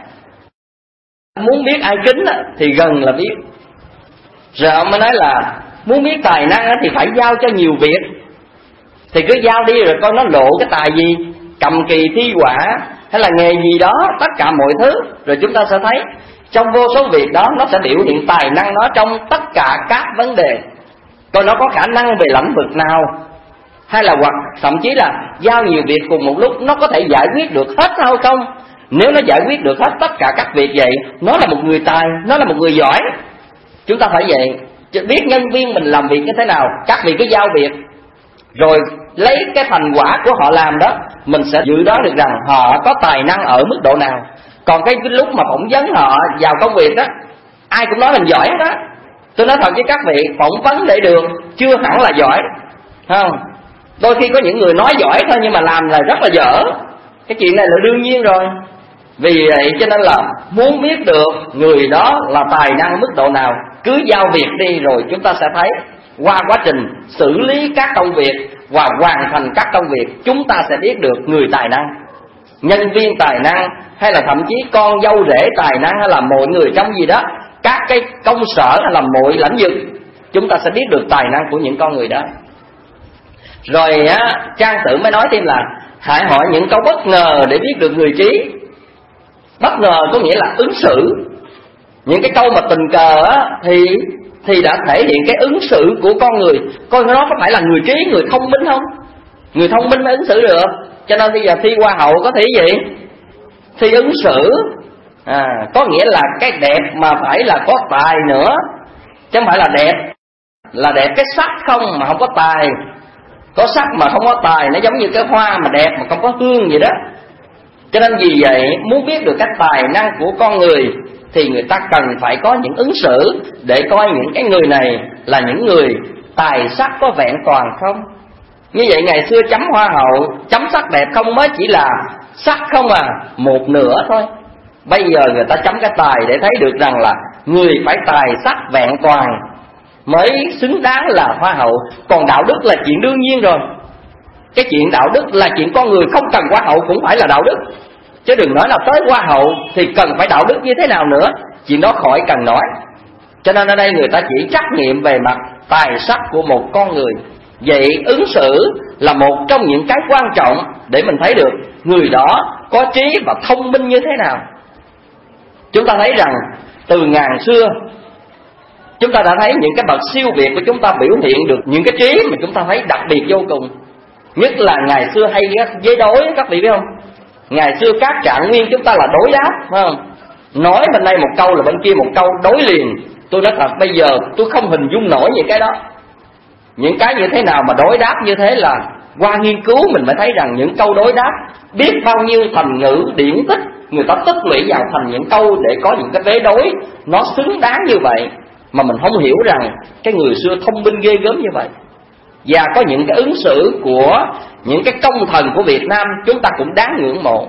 muốn biết ai kính thì gần là biết. Rồi ông mới nói là muốn biết tài năng thì phải giao cho nhiều việc. Thì cứ giao đi rồi coi nó lộ cái tài gì, cầm kỳ thi họa hay là nghề gì đó, tất cả mọi thứ. Rồi chúng ta sẽ thấy trong vô số việc đó nó sẽ biểu hiện tài năng nó trong tất cả các vấn đề. Coi nó có khả năng về lĩnh vực nào, hay là hoặc thậm chí là giao nhiều việc cùng một lúc nó có thể giải quyết được hết hay không. Nếu nó giải quyết được hết tất cả các việc vậy, nó là một người tài, nó là một người giỏi. Chúng ta phải vậy, biết nhân viên mình làm việc như thế nào. Các vị cứ giao việc, rồi lấy cái thành quả của họ làm đó, mình sẽ dự đoán được rằng họ có tài năng ở mức độ nào. Còn cái lúc mà phỏng vấn họ vào công việc đó, ai cũng nói mình giỏi đó. Tôi nói thật với các vị, phỏng vấn để được chưa hẳn là giỏi, không? Đôi khi có những người nói giỏi thôi nhưng mà làm là rất là dở. Cái chuyện này là đương nhiên rồi. Vì vậy cho nên là muốn biết được người đó là tài năng mức độ nào, cứ giao việc đi rồi chúng ta sẽ thấy qua quá trình xử lý các công việc và hoàn thành các công việc, chúng ta sẽ biết được người tài năng, nhân viên tài năng, hay là thậm chí con dâu rể tài năng, hay là mọi người trong gì đó, các cái công sở hay là mọi lĩnh vực, chúng ta sẽ biết được tài năng của những con người đó. Rồi á, Trang Tử mới nói thêm là hãy hỏi những câu bất ngờ để biết được người trí. Bất ngờ có nghĩa là ứng xử. Những cái câu mà tình cờ á, thì thì đã thể hiện cái ứng xử của con người. Coi nó có phải là người trí, người thông minh không? Người thông minh mới ứng xử được. Cho nên bây giờ thi hoa hậu có thi gì? Thi ứng xử. à, Có nghĩa là cái đẹp mà phải là có tài nữa, chứ không phải là đẹp là đẹp cái sắc không mà không có tài. Có sắc mà không có tài, nó giống như cái hoa mà đẹp mà không có hương vậy đó. Cho nên vì vậy, muốn biết được cái tài năng của con người thì người ta cần phải có những ứng xử để coi những cái người này là những người tài sắc có vẹn toàn không. Như vậy ngày xưa chấm hoa hậu, chấm sắc đẹp không mới chỉ là sắc không à, một nửa thôi. Bây giờ người ta chấm cái tài để thấy được rằng là người phải tài sắc vẹn toàn mới xứng đáng là hoa hậu. Còn đạo đức là chuyện đương nhiên rồi. Cái chuyện đạo đức là chuyện con người, không cần hoa hậu cũng phải là đạo đức. Chứ đừng nói là tới hoa hậu thì cần phải đạo đức như thế nào nữa, chuyện đó khỏi cần nói. Cho nên ở đây người ta chỉ trắc nghiệm về mặt tài sắc của một con người. Vậy ứng xử là một trong những cái quan trọng để mình thấy được người đó có trí và thông minh như thế nào. Chúng ta thấy rằng từ ngàn xưa chúng ta đã thấy những cái bậc siêu việt của chúng ta biểu hiện được những cái trí mà chúng ta thấy đặc biệt vô cùng. Nhất là ngày xưa hay với đối, các vị biết không? Ngày xưa các trạng nguyên chúng ta là đối đáp, phải không? Nói bên đây một câu là bên kia một câu đối liền. Tôi nói thật bây giờ tôi không hình dung nổi những cái đó. Những cái như thế nào mà đối đáp như thế là qua nghiên cứu mình mới thấy rằng những câu đối đáp biết bao nhiêu thành ngữ điển tích người ta tích lũy vào thành những câu để có những cái vế đối nó xứng đáng như vậy. Mà mình không hiểu rằng cái người xưa thông minh ghê gớm như vậy. Và có những cái ứng xử của những cái công thần của Việt Nam chúng ta cũng đáng ngưỡng mộ.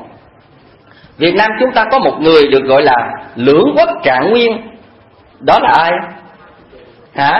Việt Nam chúng ta có một người được gọi là lưỡng quốc trạng nguyên. Đó là ai? Hả?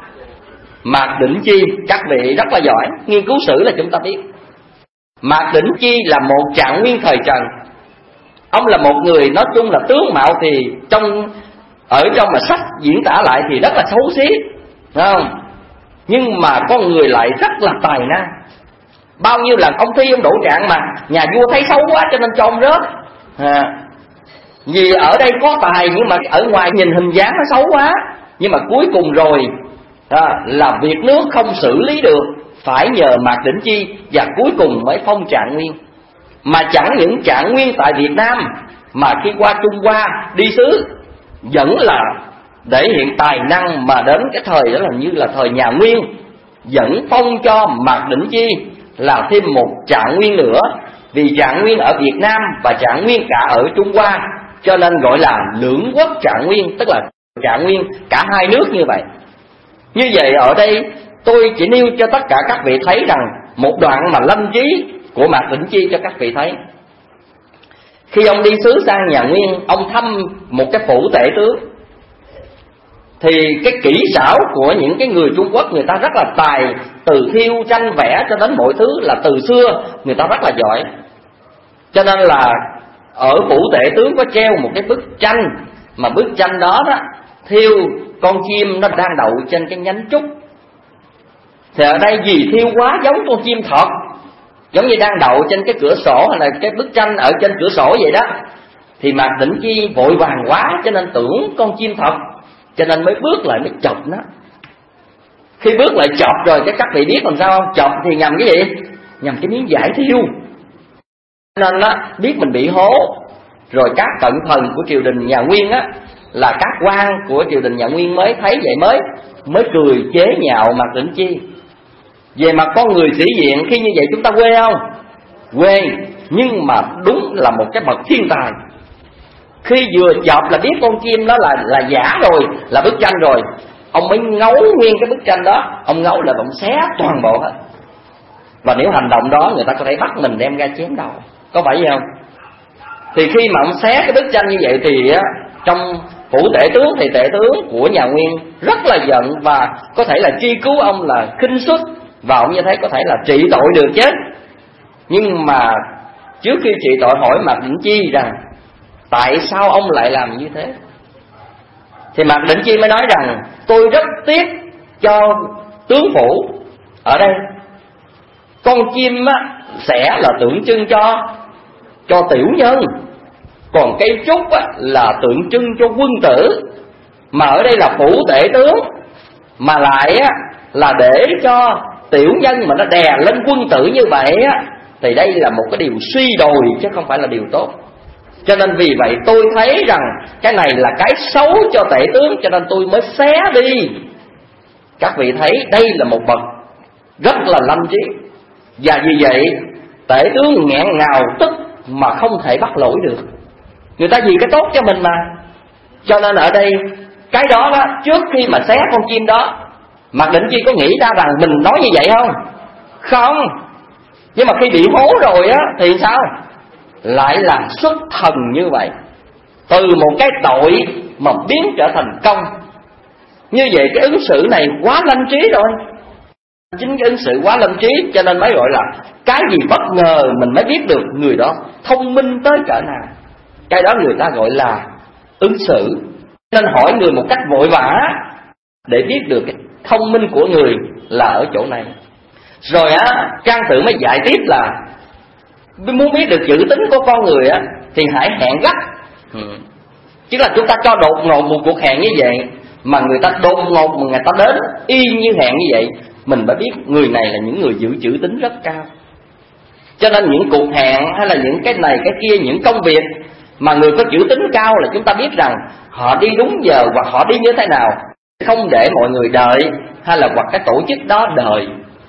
Mạc Đỉnh Chi. Các vị rất là giỏi, nghiên cứu sử là chúng ta biết. Mạc Đỉnh Chi là một trạng nguyên thời Trần. Ông là một người nói chung là tướng mạo thì trong ở trong mà sách diễn tả lại thì rất là xấu xí, phải không? Nhưng mà con người lại rất là tài năng. Bao nhiêu lần ông thi ông đỗ trạng mà nhà vua thấy xấu quá cho nên cho ông rớt. à, Vì ở đây có tài nhưng mà ở ngoài nhìn hình dáng nó xấu quá. Nhưng mà cuối cùng rồi à, là việc nước không xử lý được, phải nhờ Mạc Đỉnh Chi, và cuối cùng mới phong trạng nguyên. Mà chẳng những trạng nguyên tại Việt Nam, mà khi qua Trung Hoa đi xứ vẫn là để hiện tài năng. Mà đến cái thời đó là như là thời nhà Nguyên, vẫn phong cho Mạc Đỉnh Chi là thêm một trạng nguyên nữa. Vì trạng nguyên ở Việt Nam và trạng nguyên cả ở Trung Hoa, cho nên gọi là lưỡng quốc trạng nguyên, tức là trạng nguyên cả hai nước như vậy. Như vậy ở đây tôi chỉ nêu cho tất cả các vị thấy rằng một đoạn mà lâm trí của Mạc Đỉnh Chi cho các vị thấy. Khi ông đi xứ sang nhà Nguyên, ông thăm một cái phủ tể tướng, thì cái kỹ xảo của những cái người Trung Quốc người ta rất là tài, từ thiêu tranh vẽ cho đến mọi thứ là từ xưa người ta rất là giỏi. Cho nên là ở phủ tể tướng có treo một cái bức tranh, mà bức tranh đó đó thiêu con chim nó đang đậu trên cái nhánh trúc. Thì ở đây vì thiêu quá giống con chim thật, giống như đang đậu trên cái cửa sổ hay là cái bức tranh ở trên cửa sổ vậy đó, thì Mạc Đỉnh Chi vội vàng quá cho nên tưởng con chim thật, cho nên mới bước lại mới chọc nó. Khi bước lại chọc rồi cái các vị biết làm sao không? Chọc thì nhằm cái gì? Nhằm cái miếng vải thiêu. Nên đó biết mình bị hố. Rồi các cận thần của triều đình nhà Nguyên á, là các quan của triều đình nhà Nguyên mới thấy vậy mới mới cười chế nhạo Mạc Đỉnh Chi. Về mặt con người sĩ diện khi như vậy chúng ta quê không? Quê. Nhưng mà đúng là một cái bậc thiên tài. Khi vừa chọc là biết con chim đó là là giả rồi, là bức tranh rồi, ông mới ngấu nguyên cái bức tranh đó, ông ngấu là ông xé toàn bộ hết. Và nếu hành động đó người ta có thể bắt mình đem ra chém đầu, có phải vậy không? Thì khi mà ông xé cái bức tranh như vậy thì á, trong phủ tể tướng thì tể tướng của nhà Nguyên rất là giận và có thể là truy cứu ông là khinh suất, và ông như thế có thể là trị tội được chứ. Nhưng mà trước khi trị tội hỏi Mạc Đỉnh Chi rằng tại sao ông lại làm như thế, thì Mạc Đỉnh Chi mới nói rằng tôi rất tiếc cho tướng phủ. Ở đây con chim á, sẽ là tượng trưng cho cho tiểu nhân, còn cây trúc á, là tượng trưng cho quân tử. Mà ở đây là phủ tể tướng, mà lại á, là để cho tiểu nhân mà nó đè lên quân tử như vậy á, thì đây là một cái điều suy đồi chứ không phải là điều tốt. Cho nên vì vậy tôi thấy rằng cái này là cái xấu cho tể tướng, cho nên tôi mới xé đi. Các vị thấy đây là một bậc rất là lâm trí. Và vì vậy tể tướng nghẹn ngào tức mà không thể bắt lỗi được. Người ta vì cái tốt cho mình mà. Cho nên ở đây cái đó, đó trước khi mà xé con chim đó, Mạc Đỉnh Chi có nghĩ ra rằng mình nói như vậy không? Không. Nhưng mà khi bị hố rồi á thì sao? Lại làm xuất thần như vậy. Từ một cái tội mà biến trở thành công. Như vậy cái ứng xử này quá lâm trí rồi. Chính cái ứng xử quá lâm trí cho nên mới gọi là cái gì bất ngờ mình mới biết được người đó thông minh tới cỡ nào. Cái đó người ta gọi là ứng xử. Nên hỏi người một cách vội vã để biết được cái thông minh của người là ở chỗ này. Rồi á, Trang Tử mới dạy tiếp là muốn biết được chữ tính của con người á thì hãy hẹn gấp. ừ. Chứ là chúng ta cho đột ngột một cuộc hẹn như vậy, mà người ta đột ngột mà người ta đến y như hẹn như vậy, mình phải biết người này là những người giữ chữ tính rất cao. Cho nên những cuộc hẹn hay là những cái này cái kia, những công việc mà người có chữ tính cao là chúng ta biết rằng họ đi đúng giờ hoặc họ đi như thế nào, không để mọi người đợi hay là hoặc cái tổ chức đó đợi.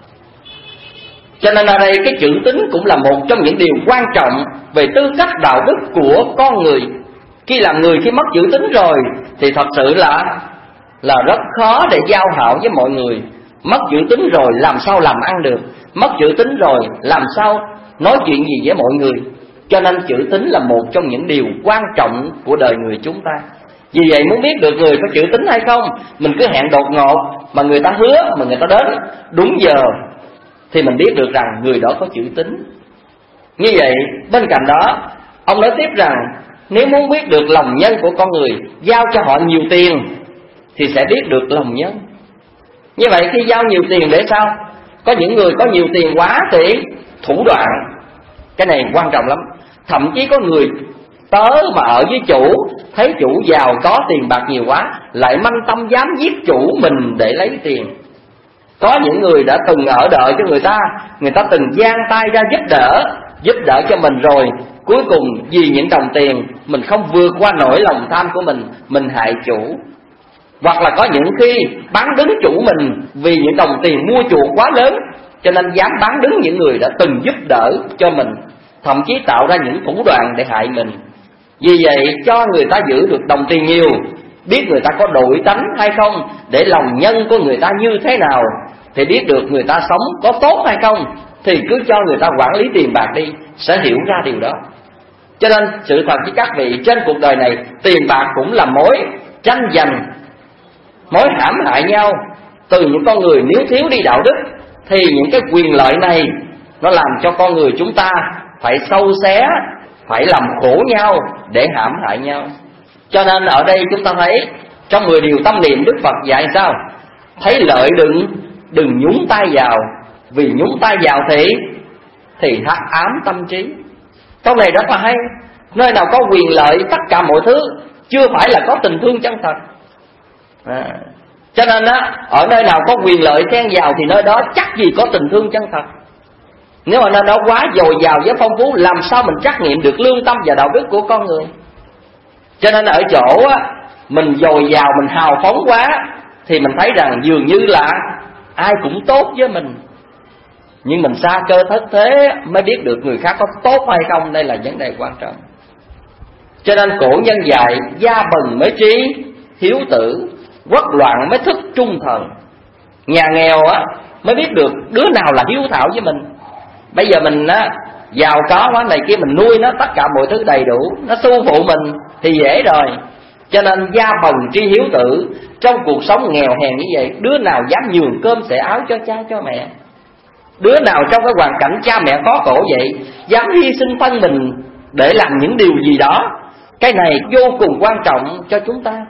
Cho nên ở đây cái chữ tính cũng là một trong những điều quan trọng về tư cách đạo đức của con người. Khi làm người khi mất chữ tính rồi thì thật sự là là rất khó để giao hảo với mọi người. Mất chữ tính rồi làm sao làm ăn được, mất chữ tính rồi làm sao nói chuyện gì với mọi người. Cho nên chữ tính là một trong những điều quan trọng của đời người chúng ta. Vì vậy muốn biết được người có chữ tính hay không, mình cứ hẹn đột ngột mà người ta hứa mà người ta đến đúng giờ thì mình biết được rằng người đó có chữ tính. Như vậy bên cạnh đó ông nói tiếp rằng nếu muốn biết được lòng nhân của con người, giao cho họ nhiều tiền thì sẽ biết được lòng nhân. Như vậy khi giao nhiều tiền để sao? Có những người có nhiều tiền quá thì thủ đoạn. Cái này quan trọng lắm. Thậm chí có người tớ mà ở với chủ, thấy chủ giàu có tiền bạc nhiều quá, lại manh tâm dám giết chủ mình để lấy tiền. Có những người đã từng ở đợi cho người ta, người ta từng giang tay ra giúp đỡ, giúp đỡ cho mình rồi, cuối cùng vì những đồng tiền mình không vượt qua nỗi lòng tham của mình, mình hại chủ. Hoặc là có những khi bán đứng chủ mình vì những đồng tiền mua chuộc quá lớn, cho nên dám bán đứng những người đã từng giúp đỡ cho mình, thậm chí tạo ra những thủ đoạn để hại mình. Vì vậy cho người ta giữ được đồng tiền nhiều, biết người ta có đổi tánh hay không, để lòng nhân của người ta như thế nào, thì biết được người ta sống có tốt hay không, thì cứ cho người ta quản lý tiền bạc đi, sẽ hiểu ra điều đó. Cho nên sự thật với các vị, trên cuộc đời này tiền bạc cũng là mối tranh giành, mối hãm hại nhau. Từ những con người nếu thiếu đi đạo đức thì những cái quyền lợi này nó làm cho con người chúng ta phải sâu xé, phải làm khổ nhau để hãm hại nhau. Cho nên ở đây chúng ta thấy trong mười điều tâm niệm Đức Phật dạy sao? Thấy lợi đừng đừng nhúng tay vào, vì nhúng tay vào thì thì hắc ám tâm trí. Câu này rất là hay. Nơi nào có quyền lợi tất cả mọi thứ chưa phải là có tình thương chân thật. À, cho nên á, ở nơi nào có quyền lợi xen vào thì nơi đó chắc gì có tình thương chân thật. Nếu mà nơi đó quá dồi dào với phong phú, làm sao mình trắc nghiệm được lương tâm và đạo đức của con người? Cho nên ở chỗ á, mình dồi dào, mình hào phóng quá thì mình thấy rằng dường như là ai cũng tốt với mình, nhưng mình xa cơ thất thế mới biết được người khác có tốt hay không. Đây là vấn đề quan trọng. Cho nên cổ nhân dạy gia bần mới trí hiếu tử, quốc loạn mới thức trung thần. Nhà nghèo á mới biết được đứa nào là hiếu thảo với mình. Bây giờ mình á giàu có quá này kia, mình nuôi nó tất cả mọi thứ đầy đủ, nó su phụ mình thì dễ rồi. Cho nên gia bần tri hiếu tử. Trong cuộc sống nghèo hèn như vậy, đứa nào dám nhường cơm xẻ áo cho cha cho mẹ? Đứa nào trong cái hoàn cảnh cha mẹ khó khổ vậy dám hy sinh thân mình để làm những điều gì đó? Cái này vô cùng quan trọng cho chúng ta.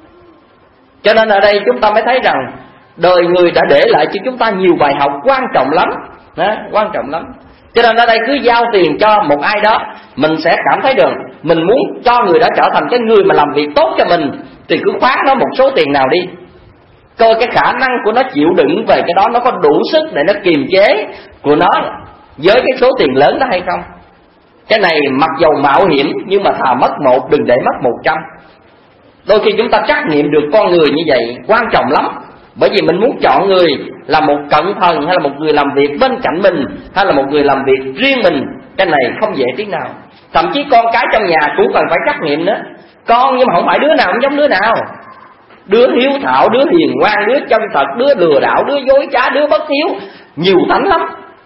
Cho nên ở đây chúng ta mới thấy rằng đời người đã để lại cho chúng ta nhiều bài học quan trọng lắm. Đó, quan trọng lắm. Cho nên ở đây cứ giao tiền cho một ai đó, mình sẽ cảm thấy được mình muốn cho người đó trở thành cái người mà làm việc tốt cho mình, thì cứ khoán nó một số tiền nào đi, coi cái khả năng của nó chịu đựng về cái đó nó có đủ sức để nó kiềm chế của nó với cái số tiền lớn đó hay không. Cái này mặc dầu mạo hiểm nhưng mà thà mất một đừng để mất một trăm. Đôi khi chúng ta trắc nghiệm được con người như vậy quan trọng lắm. Bởi vì mình muốn chọn người là một cận thần, hay là một người làm việc bên cạnh mình, hay là một người làm việc riêng mình, cái này không dễ tí nào. Thậm chí con cái trong nhà cũng cần phải trắc nghiệm nữa. Con nhưng mà không phải đứa nào cũng giống đứa nào. Đứa hiếu thảo, đứa hiền ngoan, đứa chân thật, đứa lừa đảo, đứa dối trá, đứa bất hiếu, nhiều tánh lắm.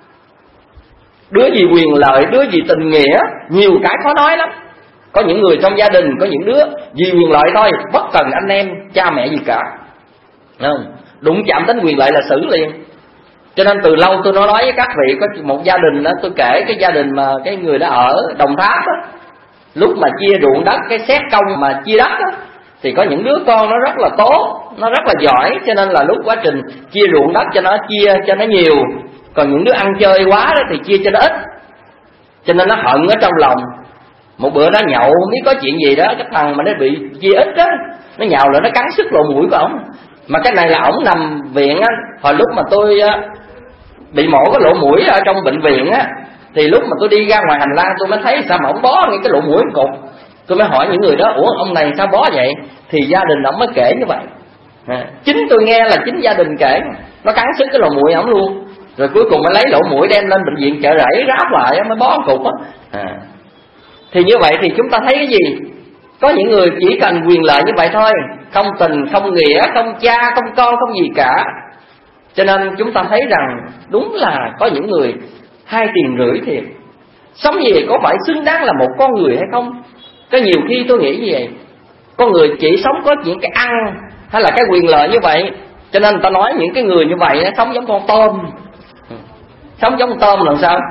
Đứa gì quyền lợi, đứa gì tình nghĩa, nhiều cái khó nói lắm. Có những người trong gia đình, có những đứa vì quyền lợi thôi, bất cần anh em, cha mẹ gì cả. Không? Đụng chạm đến quyền lợi là xử liền. Cho nên từ lâu tôi nói với các vị, có một gia đình đó, tôi kể cái gia đình mà cái người đó ở Đồng Tháp đó, lúc mà chia ruộng đất, cái xét công mà chia đất đó, thì có những đứa con nó rất là tốt, nó rất là giỏi, cho nên là lúc quá trình chia ruộng đất cho nó chia cho nó nhiều. Còn những đứa ăn chơi quá đó thì chia cho nó ít, cho nên nó hận ở trong lòng. Một bữa nó nhậu không biết có chuyện gì đó, cái thằng mà nó bị chia ít đó, nó nhào lại nó cắn sức lỗ mũi của ổng. Mà cái này là ổng nằm viện á. Hồi lúc mà tôi bị mổ cái lỗ mũi ở trong bệnh viện á, thì lúc mà tôi đi ra ngoài hành lang tôi mới thấy sao mà ổng bó ngay cái lỗ mũi cục. Tôi mới hỏi những người đó, ủa ông này sao bó vậy? Thì gia đình ổng mới kể như vậy. À, chính tôi nghe là chính gia đình kể, nó cắn sức cái lỗ mũi ổng luôn. Rồi cuối cùng mới lấy lỗ mũi đem lên bệnh viện Chợ Rẫy ráp lại mới bó cục á. À. Thì như vậy thì chúng ta thấy cái gì? Có những người chỉ cần quyền lợi như vậy thôi, không tình, không nghĩa, không cha, không con, không gì cả. Cho nên chúng ta thấy rằng đúng là có những người hai tiền rưỡi thiệt. Sống gì có phải xứng đáng là một con người hay không? Có nhiều khi tôi nghĩ như vậy, con người chỉ sống có những cái ăn hay là cái quyền lợi như vậy. Cho nên ta nói những cái người như vậy sống giống con tôm. Sống giống con tôm làm sao?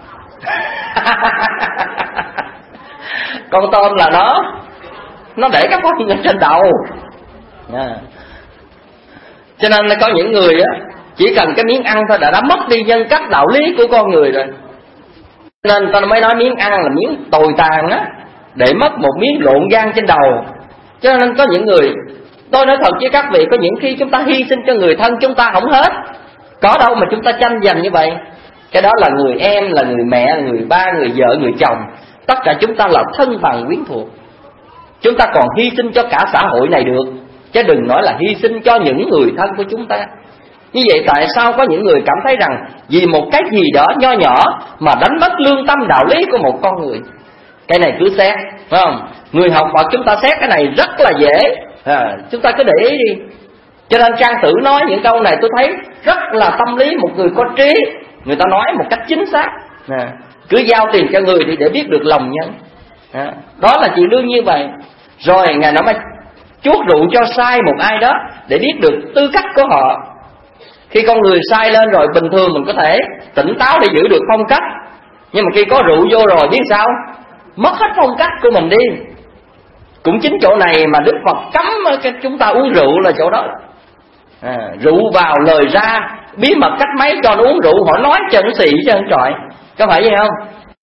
Con tôm là nó Nó để các phân ở trên đầu à. Cho nên là có những người á, chỉ cần cái miếng ăn thôi đã đã mất đi nhân cách đạo lý của con người rồi. Cho nên ta mới nói miếng ăn là miếng tồi tàn á, để mất một miếng lộn gan trên đầu. Cho nên có những người, tôi nói thật với các vị, có những khi chúng ta hy sinh cho người thân chúng ta không hết. Có đâu mà chúng ta tranh giành như vậy. Cái đó là người em, là người mẹ, là người ba, người vợ, người chồng. Tất cả chúng ta là thân bằng quyến thuộc. Chúng ta còn hy sinh cho cả xã hội này được, chứ đừng nói là hy sinh cho những người thân của chúng ta. Như vậy tại sao có những người cảm thấy rằng vì một cái gì đó nho nhỏ mà đánh mất lương tâm đạo lý của một con người? Cái này cứ xét, phải không? Người học Phật chúng ta xét cái này rất là dễ à, chúng ta cứ để ý đi. Cho nên Trang Tử nói những câu này tôi thấy rất là tâm lý. Một người có trí, người ta nói một cách chính xác à, cứ giao tiền cho người đi để biết được lòng nhân à, đó là chuyện đương như vậy. Rồi Ngài nói mới chuốt rượu cho sai một ai đó để biết được tư cách của họ. Khi con người sai lên rồi, bình thường mình có thể tỉnh táo để giữ được phong cách, Nhưng mà khi có rượu vô rồi biết sao? Mất hết phong cách của mình đi. Cũng chính chỗ này mà Đức Phật cấm chúng ta uống rượu là chỗ đó. À, rượu vào lời ra, bí mật cách mấy cho nó uống rượu, họ nói cho nó xị cho nó trọi. Có phải vậy không?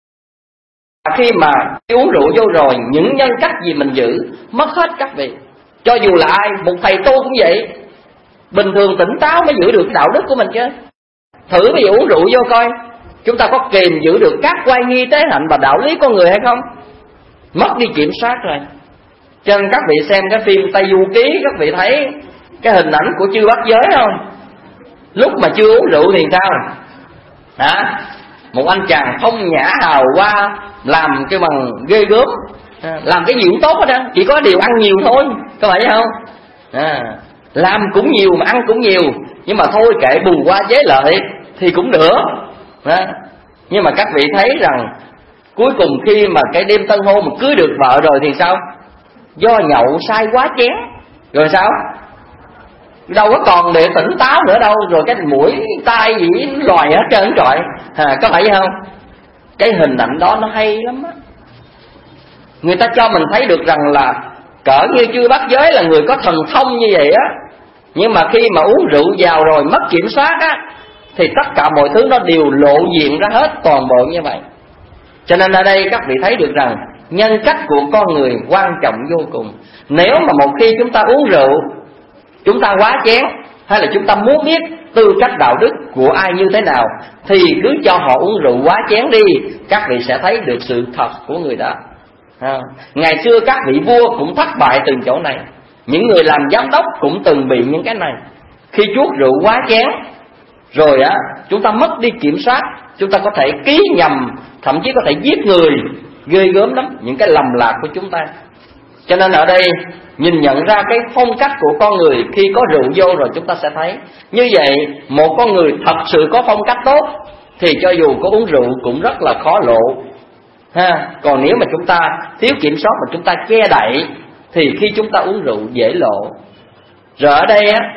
Khi mà uống rượu vô rồi, những nhân cách gì mình giữ mất hết các vị. Cho dù là ai, một thầy tu cũng vậy. Bình thường tỉnh táo mới giữ được đạo đức của mình chứ. Thử bây giờ uống rượu vô coi, chúng ta có kìm giữ được các oai nghi tế hạnh và đạo lý con người hay không? Mất đi kiểm soát rồi. Cho nên các vị xem cái phim Tây Du Ký, các vị thấy cái hình ảnh của chư Bát Giới không? Lúc mà chưa uống rượu thì sao? Hả? Một anh chàng phong nhã hào hoa, làm cái bằng ghê gớm, làm cái gì cũng tốt hết đó, chỉ có điều ăn nhiều thôi. Có phải không? À, làm cũng nhiều mà ăn cũng nhiều, nhưng mà thôi kệ, bù qua chế lợi thì cũng được. À, nhưng mà các vị thấy rằng cuối cùng khi mà cái đêm tân hôn mà cưới được vợ rồi thì sao? Do nhậu sai quá chén. Rồi sao? Đâu có còn để tỉnh táo nữa đâu. Rồi cái mũi tai gì loài hết trơn trọi. À, có phải vậy không? Cái hình ảnh đó nó hay lắm á. Người ta cho mình thấy được rằng là cỡ như chư Bát Giới là người có thần thông như vậy á. Nhưng mà khi mà uống rượu vào rồi mất kiểm soát á, thì tất cả mọi thứ nó đều lộ diện ra hết toàn bộ như vậy. Cho nên ở đây các vị thấy được rằng nhân cách của con người quan trọng vô cùng. Nếu mà một khi chúng ta uống rượu, chúng ta quá chén, hay là chúng ta muốn biết tư cách đạo đức của ai như thế nào, thì cứ cho họ uống rượu quá chén đi, các vị sẽ thấy được sự thật của người đó. À, ngày xưa các vị vua cũng thất bại từ chỗ này. Những người làm giám đốc cũng từng bị những cái này. Khi chuốc rượu quá chén rồi á, chúng ta mất đi kiểm soát, chúng ta có thể ký nhầm, thậm chí có thể giết người, ghê gớm lắm những cái lầm lạc của chúng ta. Cho nên ở đây nhìn nhận ra cái phong cách của con người khi có rượu vô rồi chúng ta sẽ thấy. Như vậy một con người thật sự có phong cách tốt thì cho dù có uống rượu cũng rất là khó lộ ha. Còn nếu mà chúng ta thiếu kiểm soát mà chúng ta che đậy thì khi chúng ta uống rượu dễ lộ. Rồi ở đây á,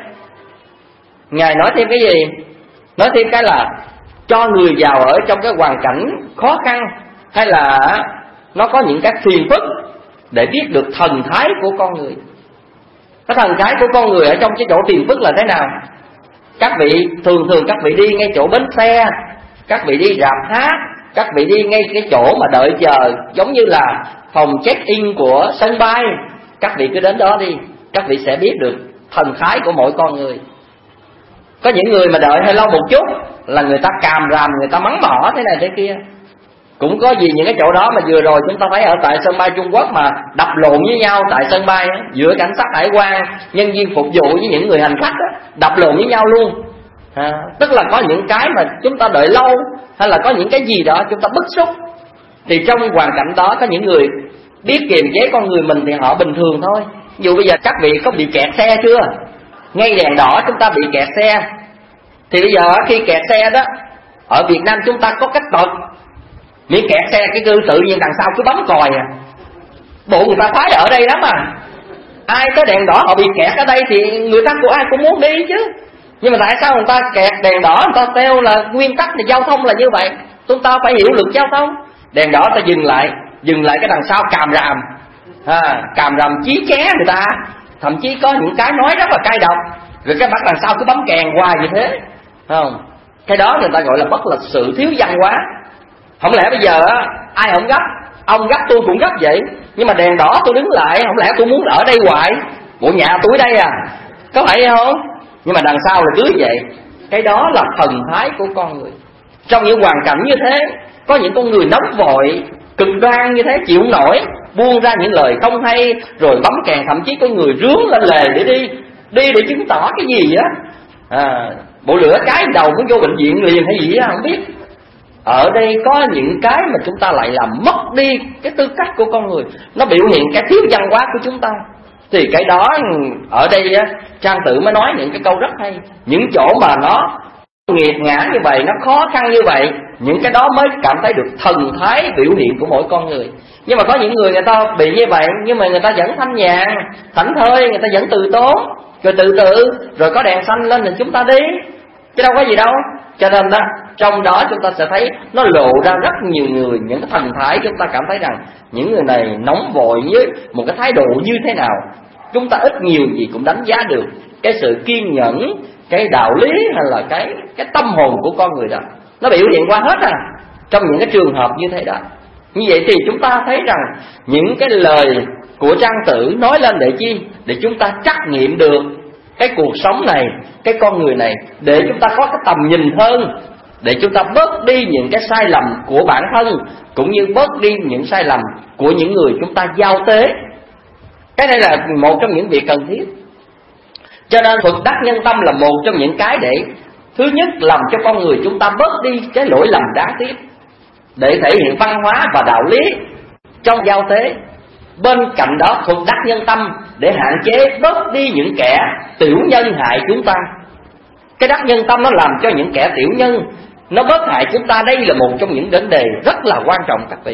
Ngài nói thêm cái gì? Nói thêm cái là cho người giàu ở trong cái hoàn cảnh khó khăn, hay là nó có những cái phiền phức, để biết được thần thái của con người. Cái thần thái của con người ở trong cái chỗ phiền phức là thế nào? Các vị thường thường các vị đi ngay chỗ bến xe, các vị đi rạp hát, các vị đi ngay cái chỗ mà đợi chờ, giống như là phòng check-in của sân bay, các vị cứ đến đó đi, các vị sẽ biết được thần thái của mỗi con người. Có những người mà đợi hơi lâu một chút là người ta càm ràm, người ta mắng mỏ thế này thế kia. Cũng có gì những cái chỗ đó mà vừa rồi chúng ta thấy ở tại sân bay Trung Quốc mà đập lộn với nhau tại sân bay á, giữa cảnh sát hải quan, nhân viên phục vụ với những người hành khách á, đập lộn với nhau luôn. À, tức là có những cái mà chúng ta đợi lâu, hay là có những cái gì đó chúng ta bức xúc. Thì trong hoàn cảnh đó có những người biết kiềm chế con người mình thì họ bình thường thôi. Ví dụ bây giờ các vị có bị kẹt xe chưa? Ngay đèn đỏ chúng ta bị kẹt xe. Thì bây giờ khi kẹt xe đó, ở Việt Nam chúng ta có cách tật, miễn kẹt xe cái cư tự nhiên đằng sau cứ bấm còi à. Bộ người ta khoái ở đây lắm mà. Ai tới đèn đỏ họ bị kẹt ở đây thì người ta của ai cũng muốn đi chứ. Nhưng mà tại sao người ta kẹt đèn đỏ, người ta theo là nguyên tắc là giao thông là như vậy. Chúng ta phải hiểu luật giao thông. Đèn đỏ ta dừng lại, dừng lại cái đằng sau càm ràm, à, càm ràm chí ché người ta. Thậm chí có những cái nói rất là cay độc, rồi cái bắt đằng sau cứ bấm kèn hoài như thế, không? Cái đó người ta gọi là bất lịch sự, thiếu văn hóa. Không lẽ bây giờ ai không gấp, ông gấp tôi cũng gấp vậy, nhưng mà đèn đỏ tôi đứng lại, không lẽ tôi muốn ở đây hoài? Bộ nhà tôi đây à, có phải không? Nhưng mà đằng sau là cứ vậy. Cái đó là thần thái của con người. Trong những hoàn cảnh như thế, có những con người nóng vội, cực đoan như thế, chịu không nổi, buông ra những lời không hay, rồi bấm kèn, thậm chí có người rướn lên lề để đi, đi để chứng tỏ cái gì á, à, bộ lửa cái đầu muốn vô bệnh viện liền hay gì á, không biết. Ở đây có những cái mà chúng ta lại làm mất đi cái tư cách của con người, nó biểu hiện cái thiếu văn hóa của chúng ta. Thì cái đó ở đây á, Trang Tử mới nói những cái câu rất hay. Những chỗ mà nó nghiệt ngã như vậy, nó khó khăn như vậy, những cái đó mới cảm thấy được thần thái biểu hiện của mỗi con người. Nhưng mà có những người người ta bị như vậy, nhưng mà người ta vẫn thanh nhàn, thảnh thơi, người ta vẫn từ tốn, rồi từ từ, rồi có đèn xanh lên thì chúng ta đi, chứ đâu có gì đâu. Cho nên đó, trong đó chúng ta sẽ thấy nó lộ ra rất nhiều người, những cái thần thái chúng ta cảm thấy rằng những người này nóng vội với một cái thái độ như thế nào. Chúng ta ít nhiều gì cũng đánh giá được cái sự kiên nhẫn, cái đạo lý hay là cái cái tâm hồn của con người đó. Nó biểu hiện qua hết à, trong những cái trường hợp như thế đó. Như vậy thì chúng ta thấy rằng những cái lời của Trang Tử nói lên để chi? Để chúng ta trắc nghiệm được cái cuộc sống này, cái con người này, để chúng ta có cái tầm nhìn hơn, để chúng ta bớt đi những cái sai lầm của bản thân, cũng như bớt đi những sai lầm của những người chúng ta giao tế. Cái này là một trong những việc cần thiết. Cho nên thuật đắc nhân tâm là một trong những cái để thứ nhất làm cho con người chúng ta bớt đi cái lỗi lầm đáng tiếc, để thể hiện văn hóa và đạo lý trong giao tế. Bên cạnh đó, thuật đắc nhân tâm để hạn chế bớt đi những kẻ tiểu nhân hại chúng ta. Cái đắc nhân tâm nó làm cho những kẻ tiểu nhân nó bớt hại chúng ta. Đây là một trong những vấn đề rất là quan trọng các vị.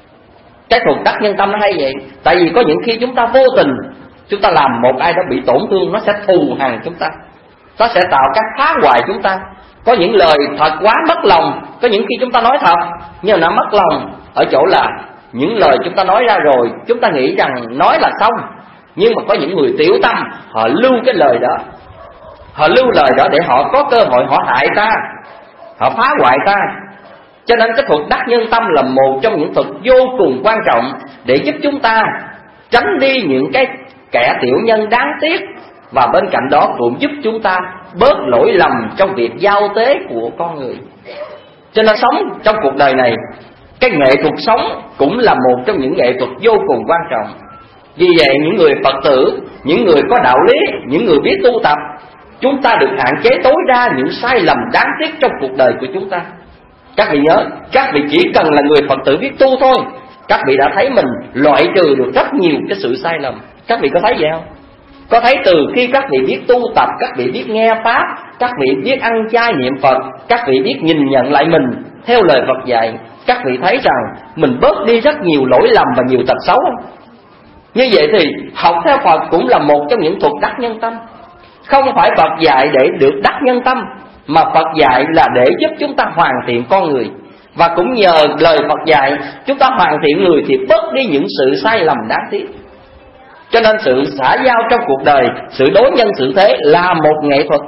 Cái thuật đắc nhân tâm nó hay vậy. Tại vì có những khi chúng ta vô tình, chúng ta làm một ai đó bị tổn thương, nó sẽ thù hằn chúng ta, nó sẽ tạo cách phá hoại chúng ta. Có những lời thật quá mất lòng, có những khi chúng ta nói thật nhưng nó mất lòng ở chỗ là những lời chúng ta nói ra rồi chúng ta nghĩ rằng nói là xong, nhưng mà có những người tiểu tâm, họ lưu cái lời đó, họ lưu lời đó để họ có cơ hội họ hại ta, họ phá hoại ta. Cho nên cái thuật đắc nhân tâm là một trong những thuật vô cùng quan trọng để giúp chúng ta tránh đi những cái kẻ tiểu nhân đáng tiếc, và bên cạnh đó cũng giúp chúng ta bớt lỗi lầm trong việc giao tế của con người. Cho nên sống trong cuộc đời này, cái nghệ thuật sống cũng là một trong những nghệ thuật vô cùng quan trọng. Vì vậy những người Phật tử, những người có đạo lý, những người biết tu tập, chúng ta được hạn chế tối đa những sai lầm đáng tiếc trong cuộc đời của chúng ta. Các vị nhớ, các vị chỉ cần là người Phật tử biết tu thôi, các vị đã thấy mình loại trừ được rất nhiều cái sự sai lầm. Các vị có thấy vậy không? Có thấy từ khi các vị biết tu tập, các vị biết nghe Pháp, các vị biết ăn chay niệm Phật, các vị biết nhìn nhận lại mình theo lời Phật dạy, các vị thấy rằng mình bớt đi rất nhiều lỗi lầm và nhiều tật xấu không? Như vậy thì học theo Phật cũng là một trong những thuật đắc nhân tâm. Không phải Phật dạy để được đắc nhân tâm, mà Phật dạy là để giúp chúng ta hoàn thiện con người. Và cũng nhờ lời Phật dạy, chúng ta hoàn thiện người thì bớt đi những sự sai lầm đáng tiếc. Cho nên sự xã giao trong cuộc đời, sự đối nhân xử thế là một nghệ thuật.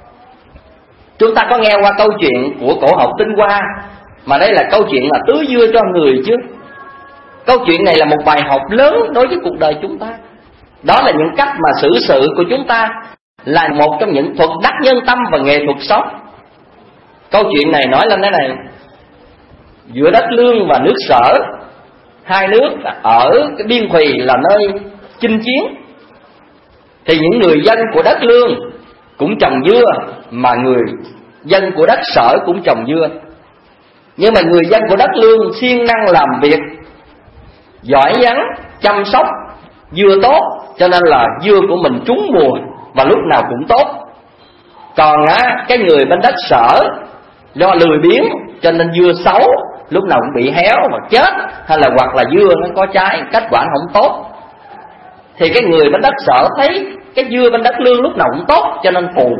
Chúng ta có nghe qua câu chuyện của cổ học Tinh Hoa, mà đây là câu chuyện là tưới dưa cho người chứ. Câu chuyện này là một bài học lớn đối với cuộc đời chúng ta. Đó là những cách mà xử sự của chúng ta, là một trong những thuật đắc nhân tâm và nghệ thuật sống. Câu chuyện này nói lên thế này: giữa đất Lương và nước Sở, hai nước ở cái biên thùy là nơi chinh chiến, thì những người dân của đất Lương cũng trồng dưa, mà người dân của đất Sở cũng trồng dưa. Nhưng mà người dân của đất Lương siêng năng làm việc, giỏi giắng chăm sóc dưa tốt, cho nên là dưa của mình trúng mùa và lúc nào cũng tốt. Còn á, cái người bên đất Sở do lười biếng cho nên dưa xấu, lúc nào cũng bị héo và chết, hay là hoặc là dưa nó có trái, kết quả nó không tốt. Thì cái người bên đất Sở thấy cái dưa bên đất Lương lúc nào cũng tốt, cho nên phù.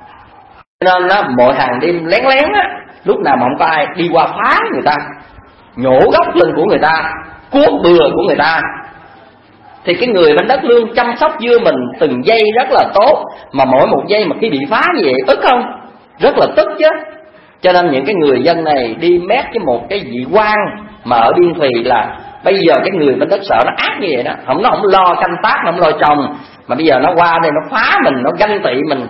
Cho nên á, mỗi hàng đêm lén lén á, lúc nào mà không có ai đi qua phá người ta, nhổ gốc lưng của người ta, cuốc bừa của người ta. Thì cái người bên đất Lương chăm sóc dưa mình từng giây rất là tốt, mà mỗi một giây mà khi bị phá như vậy tức không? Rất là tức chứ. Cho nên những cái người dân này đi mét với một cái vị quan mà ở biên thùy là bây giờ cái người bên đất Sở nó ác như vậy đó, không nó không lo canh tác, nó không lo trồng, mà bây giờ nó qua đây nó phá mình, nó ganh tị mình,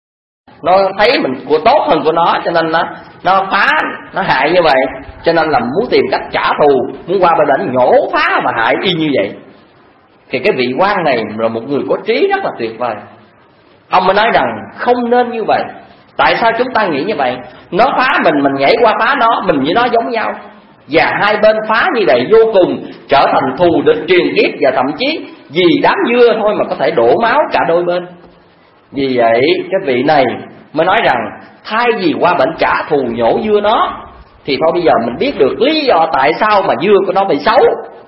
nó thấy mình của tốt hơn của nó, cho nên nó nó phá, nó hại như vậy, cho nên là muốn tìm cách trả thù, muốn qua bên đỉnh nhổ phá và hại y như vậy. Thì cái vị quan này là một người có trí rất là tuyệt vời. Ông mới nói rằng không nên như vậy. Tại sao chúng ta nghĩ như vậy? Nó phá mình, mình nhảy qua phá nó, mình với nó giống nhau, và hai bên phá như vậy vô cùng trở thành thù địch truyền kiếp, và thậm chí vì đám dưa thôi mà có thể đổ máu cả đôi bên. Vì vậy cái vị này mới nói rằng thay vì qua bệnh trả thù nhổ dưa nó, thì thôi bây giờ mình biết được lý do tại sao mà dưa của nó bị xấu,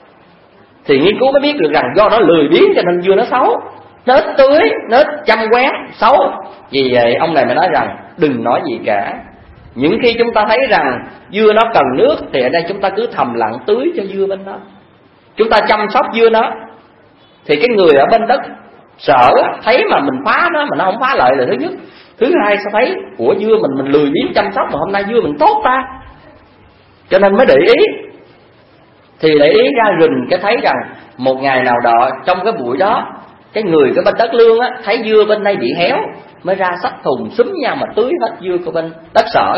thì nghiên cứu mới biết được rằng do nó lười biếng cho nên dưa nó xấu, nó ít tưới, nó ít chăm quét, xấu. Vì vậy ông này mới nói rằng đừng nói gì cả, Những khi chúng ta thấy rằng dưa nó cần nước thì ở đây chúng ta cứ thầm lặng tưới cho dưa bên đó. Chúng ta chăm sóc dưa nó thì cái người ở bên đất sợ thấy mà mình phá nó mà nó không phá lợi là thứ nhất. Thứ hai sao thấy của dưa mình mình lười biếng chăm sóc mà hôm nay dưa mình tốt ta, cho nên mới để ý. Thì để ý ra rình cái thấy rằng một ngày nào đó trong cái buổi đó, cái người cái bên đất lương á thấy dưa bên đây bị héo, mới ra xách thùng xúm nhau mà tưới hết dưa của bên đất sở.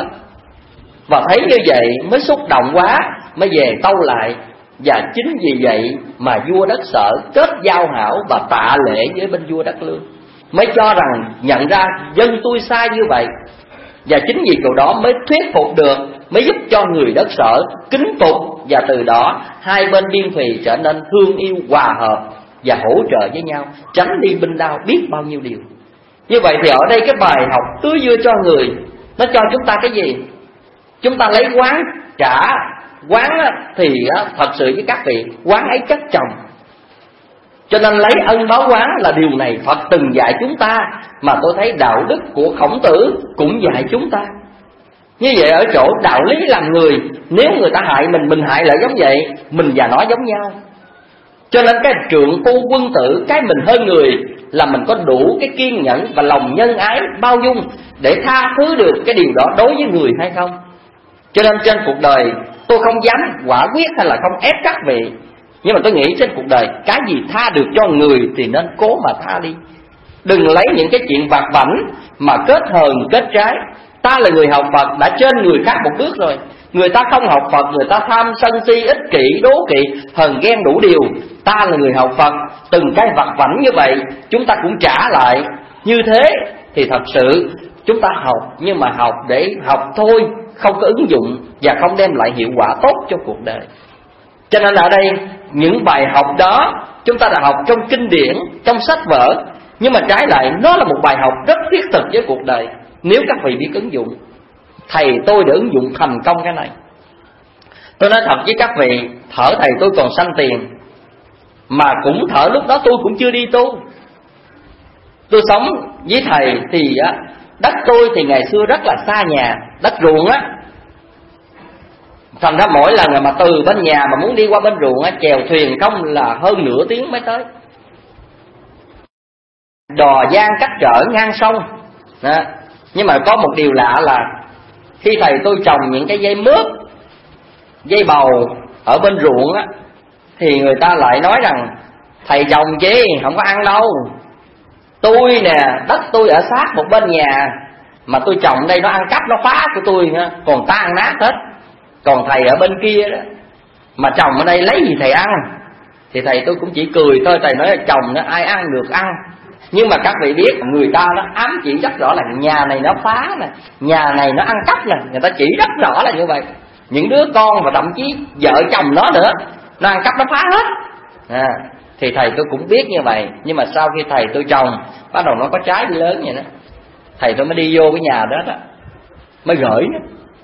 Và thấy như vậy mới xúc động quá, mới về tâu lại. Và chính vì vậy mà vua đất Sở kết giao hảo và tạ lễ với bên vua đất Lương, mới cho rằng nhận ra dân tôi sai như vậy. Và chính vì điều đó mới thuyết phục được, mới giúp cho người đất Sở kính phục. Và từ đó hai bên biên thùy trở nên thương yêu, hòa hợp và hỗ trợ với nhau, tránh đi binh đao biết bao nhiêu điều. Như vậy thì ở đây cái bài học tưới dưa cho người, nó cho chúng ta cái gì? Chúng ta lấy quán trả quán thì thật sự với các vị, quán ấy chất chồng. Cho nên lấy ân báo quán là điều này Phật từng dạy chúng ta, mà tôi thấy đạo đức của Khổng Tử cũng dạy chúng ta. Như vậy ở chỗ đạo lý làm người, nếu người ta hại mình, mình hại lại giống vậy, mình và nó giống nhau. Cho nên cái trượng phu quân tử, cái mình hơn người là mình có đủ cái kiên nhẫn và lòng nhân ái bao dung để tha thứ được cái điều đó đối với người hay không. Cho nên trên cuộc đời tôi không dám quả quyết hay là không ép các vị, nhưng mà tôi nghĩ trên cuộc đời cái gì tha được cho người thì nên cố mà tha đi. Đừng lấy những cái chuyện vặt vãnh mà kết hờn kết trái. Ta là người học Phật đã trên người khác một bước rồi. Người ta không học Phật, người ta tham sân si, ích kỷ, đố kỵ, hờn ghen đủ điều. Ta là người học Phật, từng cái vặt vãnh như vậy chúng ta cũng trả lại. Như thế thì thật sự chúng ta học, nhưng mà học để học thôi, không có ứng dụng và không đem lại hiệu quả tốt cho cuộc đời. Cho nên ở đây những bài học đó chúng ta đã học trong kinh điển, trong sách vở, nhưng mà trái lại nó là một bài học rất thiết thực với cuộc đời nếu các vị biết ứng dụng. Thầy tôi đã ứng dụng thành công cái này. Tôi nói thật với các vị, thở thầy tôi còn sanh tiền, mà cũng thở lúc đó tôi cũng chưa đi tu. Tôi sống với thầy thì đất tôi thì ngày xưa rất là xa nhà, đất ruộng á. Thành ra mỗi lần mà từ bên nhà mà muốn đi qua bên ruộng á, chèo thuyền không là hơn nửa tiếng mới tới. Đò giang cách trở ngang sông đó. Nhưng mà có một điều lạ là khi thầy tôi trồng những cái dây mướp, dây bầu ở bên ruộng á, thì người ta lại nói rằng thầy trồng chi không có ăn đâu. Tôi nè, đất tôi ở sát một bên nhà, mà tôi trồng đây nó ăn cắp nó phá của tôi nha, còn ta ăn nát hết. Còn thầy ở bên kia đó mà trồng ở đây lấy gì thầy ăn? Thì thầy tôi cũng chỉ cười thôi. Thầy nói là trồng nó ai ăn được ăn. Nhưng mà các vị biết người ta nó ám chỉ rất rõ là nhà này nó phá nè, nhà này nó ăn cắp nè, người ta chỉ rất rõ là như vậy. Những đứa con và thậm chí vợ chồng nó nữa, nó ăn cắp nó phá hết à. Thì thầy tôi cũng biết như vậy. Nhưng mà sau khi thầy tôi trồng, bắt đầu nó có trái lớn vậy đó, thầy tôi mới đi vô cái nhà đó đó, mới gửi nó.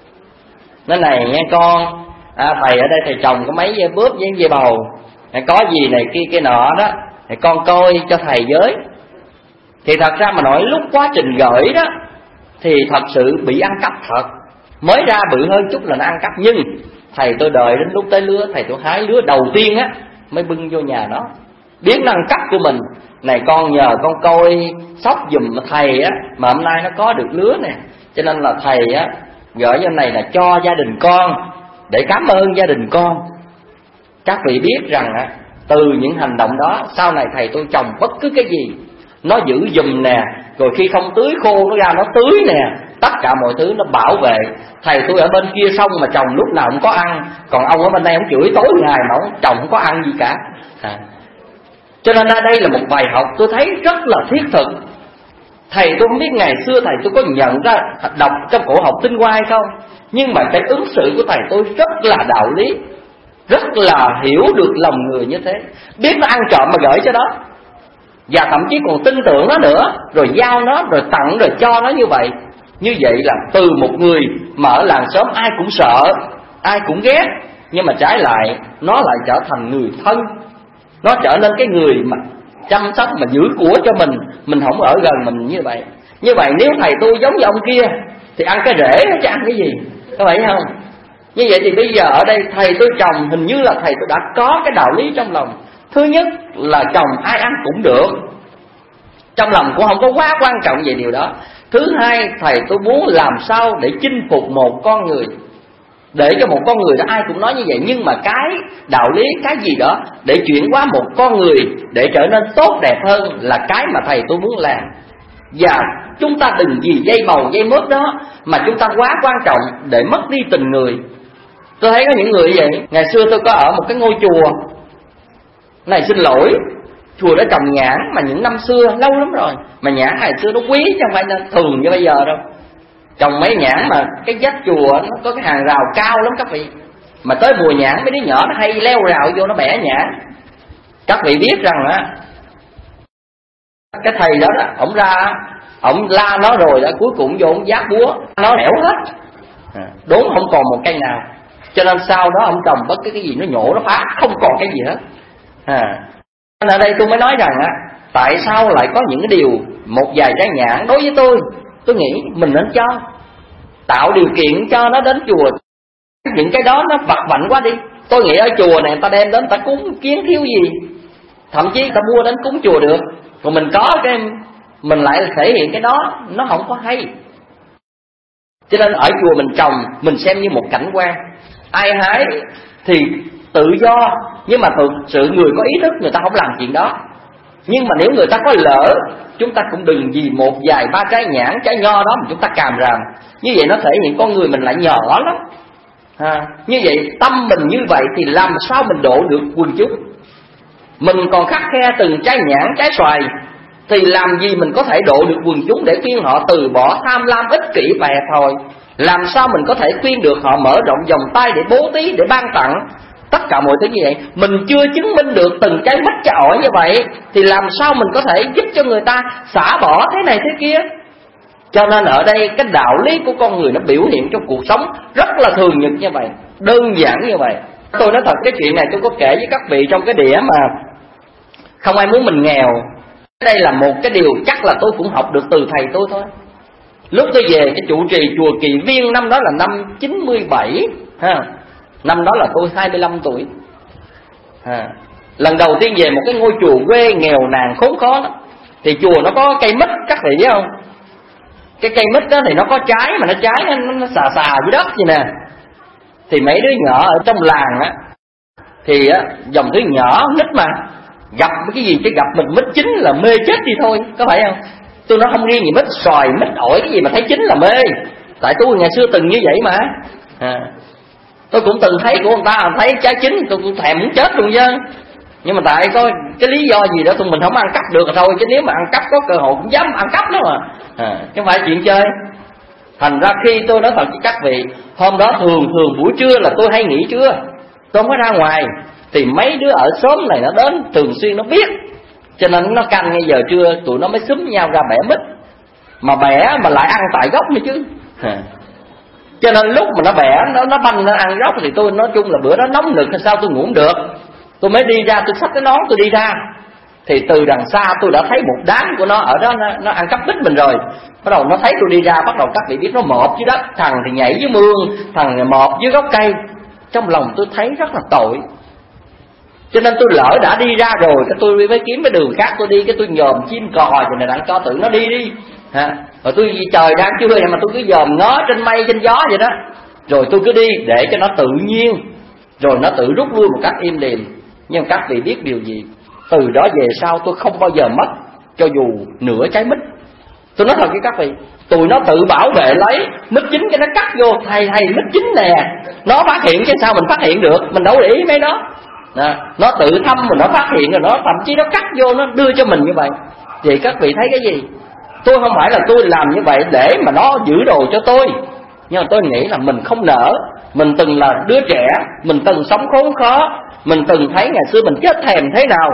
Nói này nghe con, à, thầy ở đây thầy trồng có mấy dây bướp với dây bầu, có gì này kia kia nọ đó, thì con coi cho thầy với. Thì thật ra mà nói lúc quá trình gửi đó thì thật sự bị ăn cắp thật. Mới ra bự hơn chút là nó ăn cắp. Nhưng thầy tôi đợi đến lúc tới lứa, thầy tôi hái lứa đầu tiên á mới bưng vô nhà nó, biết nó ăn cắp của mình. Này con nhờ con coi sóc giùm thầy á, mà hôm nay nó có được lứa nè, cho nên là thầy á gửi cho này là cho gia đình con, để cảm ơn gia đình con. Các vị biết rằng á, từ những hành động đó sau này thầy tôi trồng bất cứ cái gì nó giữ giùm nè, rồi khi không tưới khô nó ra nó tưới nè, tất cả mọi thứ nó bảo vệ. Thầy tôi ở bên kia xong mà chồng lúc nào cũng có ăn, còn ông ở bên đây ông chửi tối ngày mà ông chồng không có ăn gì cả à. Cho nên ở đây là một bài học tôi thấy rất là thiết thực. Thầy tôi không biết ngày xưa thầy tôi có nhận ra đọc trong cổ học tinh hoa hay không, nhưng mà cái ứng xử của thầy tôi rất là đạo lý, rất là hiểu được lòng người như thế, biết nó ăn trộm mà gửi cho đó, và thậm chí còn tin tưởng nó nữa, rồi giao nó, rồi tặng, rồi cho nó như vậy. Như vậy là từ một người mà ở làng xóm ai cũng sợ, ai cũng ghét, nhưng mà trái lại nó lại trở thành người thân. Nó trở nên cái người mà chăm sóc, mà giữ của cho mình, mình không ở gần mình như vậy. Như vậy nếu thầy tôi giống như ông kia, thì ăn cái rễ chứ ăn cái gì, có phải không? Như vậy thì bây giờ ở đây thầy tôi trồng, hình như là thầy tôi đã có cái đạo lý trong lòng. Thứ nhất là trồng ai ăn cũng được, trong lòng cũng không có quá quan trọng về điều đó. Thứ hai, thầy tôi muốn làm sao để chinh phục một con người, để cho một con người đó ai cũng nói như vậy, nhưng mà cái đạo lý, cái gì đó để chuyển hóa một con người để trở nên tốt đẹp hơn là cái mà thầy tôi muốn làm. Và chúng ta đừng vì dây bầu dây mớp đó mà chúng ta quá quan trọng để mất đi tình người. Tôi thấy có những người vậy. Ngày xưa tôi có ở một cái ngôi chùa này, xin lỗi, chùa đã trồng nhãn mà những năm xưa lâu lắm rồi, mà nhãn ngày xưa nó quý chứ không phải là thường như bây giờ đâu. Trồng mấy nhãn mà cái vách chùa nó có cái hàng rào cao lắm các vị, mà tới mùa nhãn mấy đứa nhỏ nó hay leo rào vô nó bẻ nhãn. Các vị biết rằng á, cái thầy đó đó, ổng ra ổng la nó rồi đó, cuối cùng vô ổng giác búa nó đẻo hết, đốn không còn một cây nào. Cho nên sau đó ông trồng bất cái cái gì nó nhổ nó phá, không còn cái gì hết. À, ở đây tôi mới nói rằng á, tại sao lại có những cái điều, một vài trái nhãn đối với tôi, tôi nghĩ mình nên cho, tạo điều kiện cho nó đến chùa. Những cái đó nó vặt vảnh quá đi. Tôi nghĩ ở chùa này người ta đem đến, người ta cúng kiến thiếu gì, thậm chí người ta mua đến cúng chùa được, còn mình có cái mình lại thể hiện cái đó, nó không có hay. Cho nên ở chùa mình trồng, mình xem như một cảnh quan, ai hái thì tự do, nhưng mà thực sự người có ý thức người ta không làm chuyện đó. Nhưng mà nếu người ta có lỡ, chúng ta cũng đừng vì một vài ba trái nhãn, trái nho đó mà chúng ta càm ràm. Như vậy nó thể hiện con người mình lại nhỏ lắm. À, như vậy tâm mình như vậy thì làm sao mình độ được quần chúng? Mình còn khắt khe từng trái nhãn, trái xoài, thì làm gì mình có thể độ được quần chúng để khuyên họ từ bỏ tham lam ích kỷ và hẹp hòi? Làm sao mình có thể khuyên được họ mở rộng vòng tay để bố thí, để ban tặng tất cả mọi thứ như vậy? Mình chưa chứng minh được từng trái mít trái ổi như vậy, thì làm sao mình có thể giúp cho người ta xả bỏ thế này thế kia? Cho nên ở đây cái đạo lý của con người nó biểu hiện trong cuộc sống rất là thường nhật như vậy, đơn giản như vậy. Tôi nói thật, cái chuyện này tôi có kể với các vị trong cái đĩa mà không ai muốn mình nghèo. Đây là một cái điều chắc là tôi cũng học được từ thầy tôi thôi. Lúc tôi về cái trụ trì chùa Kỳ Viên, năm đó là năm chín mươi bảy ha. Năm đó là tôi hai mươi lăm tuổi ha. Lần đầu tiên về một cái ngôi chùa quê nghèo nàn khốn khó đó. Thì chùa nó có cây mít, các vị biết không? Cái cây mít đó thì nó có trái, mà nó trái nó, nó xà xà dưới đất vậy nè. Thì mấy đứa nhỏ ở trong làng á, thì á, dòng đứa nhỏ nít mà gặp cái gì cái gặp mình mít chín là mê chết đi thôi, có phải không? Tôi nói không riêng gì mít, xoài, mít ổi, cái gì mà thấy chín là mê. Tại tôi ngày xưa từng như vậy mà à. Tôi cũng từng thấy của người ta thấy trái chín tôi cũng thèm muốn chết luôn chứ. Nhưng mà tại có cái lý do gì đó tụi mình không ăn cắp được rồi thôi, chứ nếu mà ăn cắp có cơ hội cũng dám ăn cắp đó mà à, chứ không phải chuyện chơi. Thành ra khi tôi nói thật với các vị, hôm đó thường thường buổi trưa là tôi hay nghỉ trưa, tôi không có ra ngoài, thì mấy đứa ở xóm này nó đến thường xuyên nó biết, cho nên nó canh ngay giờ trưa tụi nó mới xúm nhau ra bẻ mít, mà bẻ mà lại ăn tại gốc nữa chứ à. Cho nên lúc mà nó bẻ nó nó banh nó ăn gốc thì tôi nói chung là bữa đó nóng nực hay sao tôi ngủ không được, tôi mới đi ra, tôi xách cái nón tôi đi ra, thì từ đằng xa tôi đã thấy một đám của nó ở đó, nó, nó ăn cắp mít mình rồi. Bắt đầu nó thấy tôi đi ra, bắt đầu các vị biết nó mọp dưới đất, thằng thì nhảy dưới mương, thằng thì mọp dưới gốc cây. Trong lòng tôi thấy rất là tội, cho nên tôi lỡ đã đi ra rồi, cái tôi mới kiếm cái đường khác tôi đi, cái tôi nhòm chim cò rồi này đặng cho tự nó đi đi ha. Rồi tôi trời đang chưa mà tôi cứ dòm nó trên mây trên gió vậy đó, rồi tôi cứ đi để cho nó tự nhiên, rồi nó tự rút lui một cách im điềm. Nhưng các vị biết điều gì? Từ đó về sau tôi không bao giờ mất cho dù nửa trái mít. Tôi nói thật với các vị, tụi nó tự bảo vệ lấy mít chín, cái nó cắt vô, thầy thầy mít chín nè, nó phát hiện chứ sao mình phát hiện được, mình đâu để ý mấy đó. À, nó tự thăm mà nó phát hiện rồi, nó thậm chí nó cắt vô nó đưa cho mình như vậy. Vậy các vị thấy cái gì? Tôi không phải là tôi làm như vậy để mà nó giữ đồ cho tôi, nhưng mà tôi nghĩ là mình không nỡ. Mình từng là đứa trẻ, mình từng sống khốn khó, mình từng thấy ngày xưa mình chết thèm thế nào,